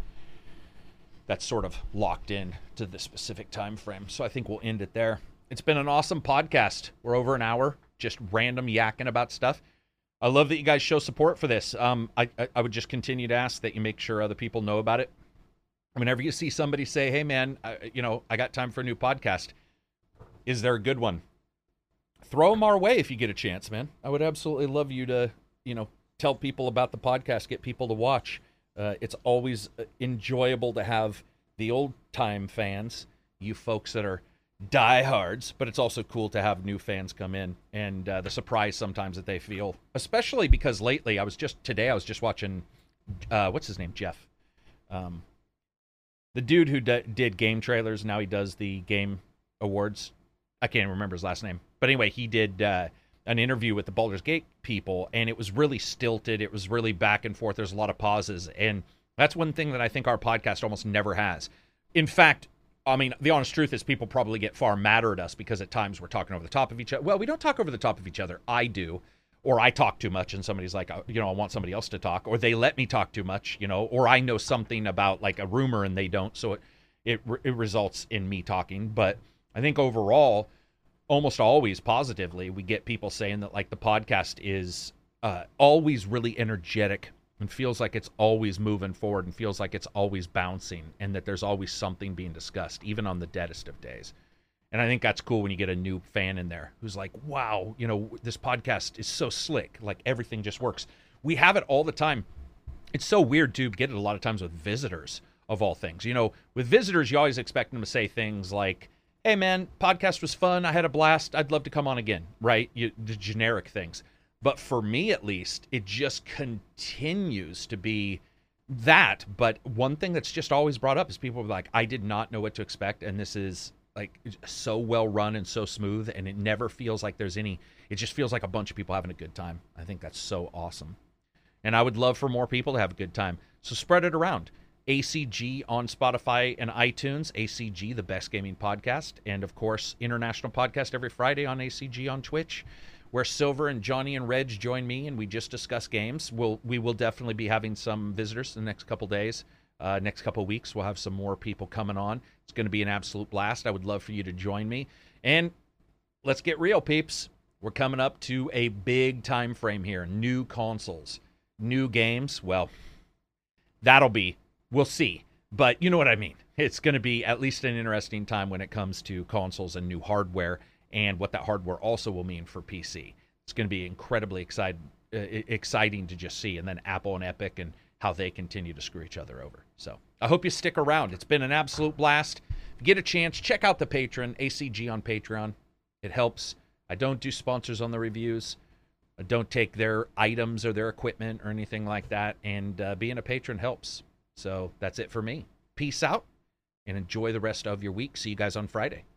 that's sort of locked in to the specific time frame. So I think we'll end it there. It's been an awesome podcast. We're over an hour, just random yakking about stuff. I love that you guys show support for this. Um, I, I, I would just continue to ask that you make sure other people know about it. Whenever you see somebody say, hey, man, I, you know, I got time for a new podcast. Is there a good one? Throw them our way if you get a chance, man. I would absolutely love you to, you know, tell people about the podcast, get people to watch. Uh, it's always enjoyable to have the old-time fans, you folks that are diehards, but it's also cool to have new fans come in and uh, the surprise sometimes that they feel, especially because lately, I was just, today I was just watching, uh, what's his name, Jeff? Um, the dude who d- did game trailers, now he does the game awards. I can't remember his last name. But anyway, he did uh, an interview with the Baldur's Gate people, and it was really stilted. It was really back and forth. There's a lot of pauses, and that's one thing that I think our podcast almost never has. In fact, I mean, the honest truth is people probably get far madder at us because at times we're talking over the top of each other. Well, we don't talk over the top of each other. I do. Or I talk too much and somebody's like, you know, I want somebody else to talk. Or they let me talk too much, you know. Or I know something about like a rumor and they don't. So it, it, it results in me talking. But I think overall, almost always positively, we get people saying that like the podcast is uh, always really energetic and feels like it's always moving forward and feels like it's always bouncing and that there's always something being discussed, even on the deadest of days. And I think that's cool when you get a new fan in there who's like, wow, you know, this podcast is so slick. Like everything just works. We have it all the time. It's so weird to get it a lot of times with visitors of all things. You know, with visitors, you always expect them to say things like, hey, man, podcast was fun. I had a blast. I'd love to come on again, right? You, the generic things. But for me, at least, it just continues to be that. But one thing that's just always brought up is people are like, I did not know what to expect. And this is like so well run and so smooth. And it never feels like there's any, it just feels like a bunch of people having a good time. I think that's so awesome. And I would love for more people to have a good time. So spread it around. A C G on Spotify and iTunes. A C G, the best gaming podcast. And, of course, International Podcast every Friday on A C G on Twitch, where Silver and Johnny and Reg join me, and we just discuss games. We'll, we will definitely be having some visitors in the next couple days. Uh, next couple weeks, we'll have some more people coming on. It's going to be an absolute blast. I would love for you to join me. And let's get real, peeps. We're coming up to a big time frame here. New consoles, new games. Well, that'll be... We'll see, but you know what I mean. It's going to be at least an interesting time when it comes to consoles and new hardware and what that hardware also will mean for P C. It's going to be incredibly excited, uh, exciting to just see, and then Apple and Epic and how they continue to screw each other over. So I hope you stick around. It's been an absolute blast. If you get a chance, check out the Patreon, A C G on Patreon. It helps. I don't do sponsors on the reviews. I don't take their items or their equipment or anything like that, and uh, being a patron helps. So that's it for me. Peace out and enjoy the rest of your week. See you guys on Friday.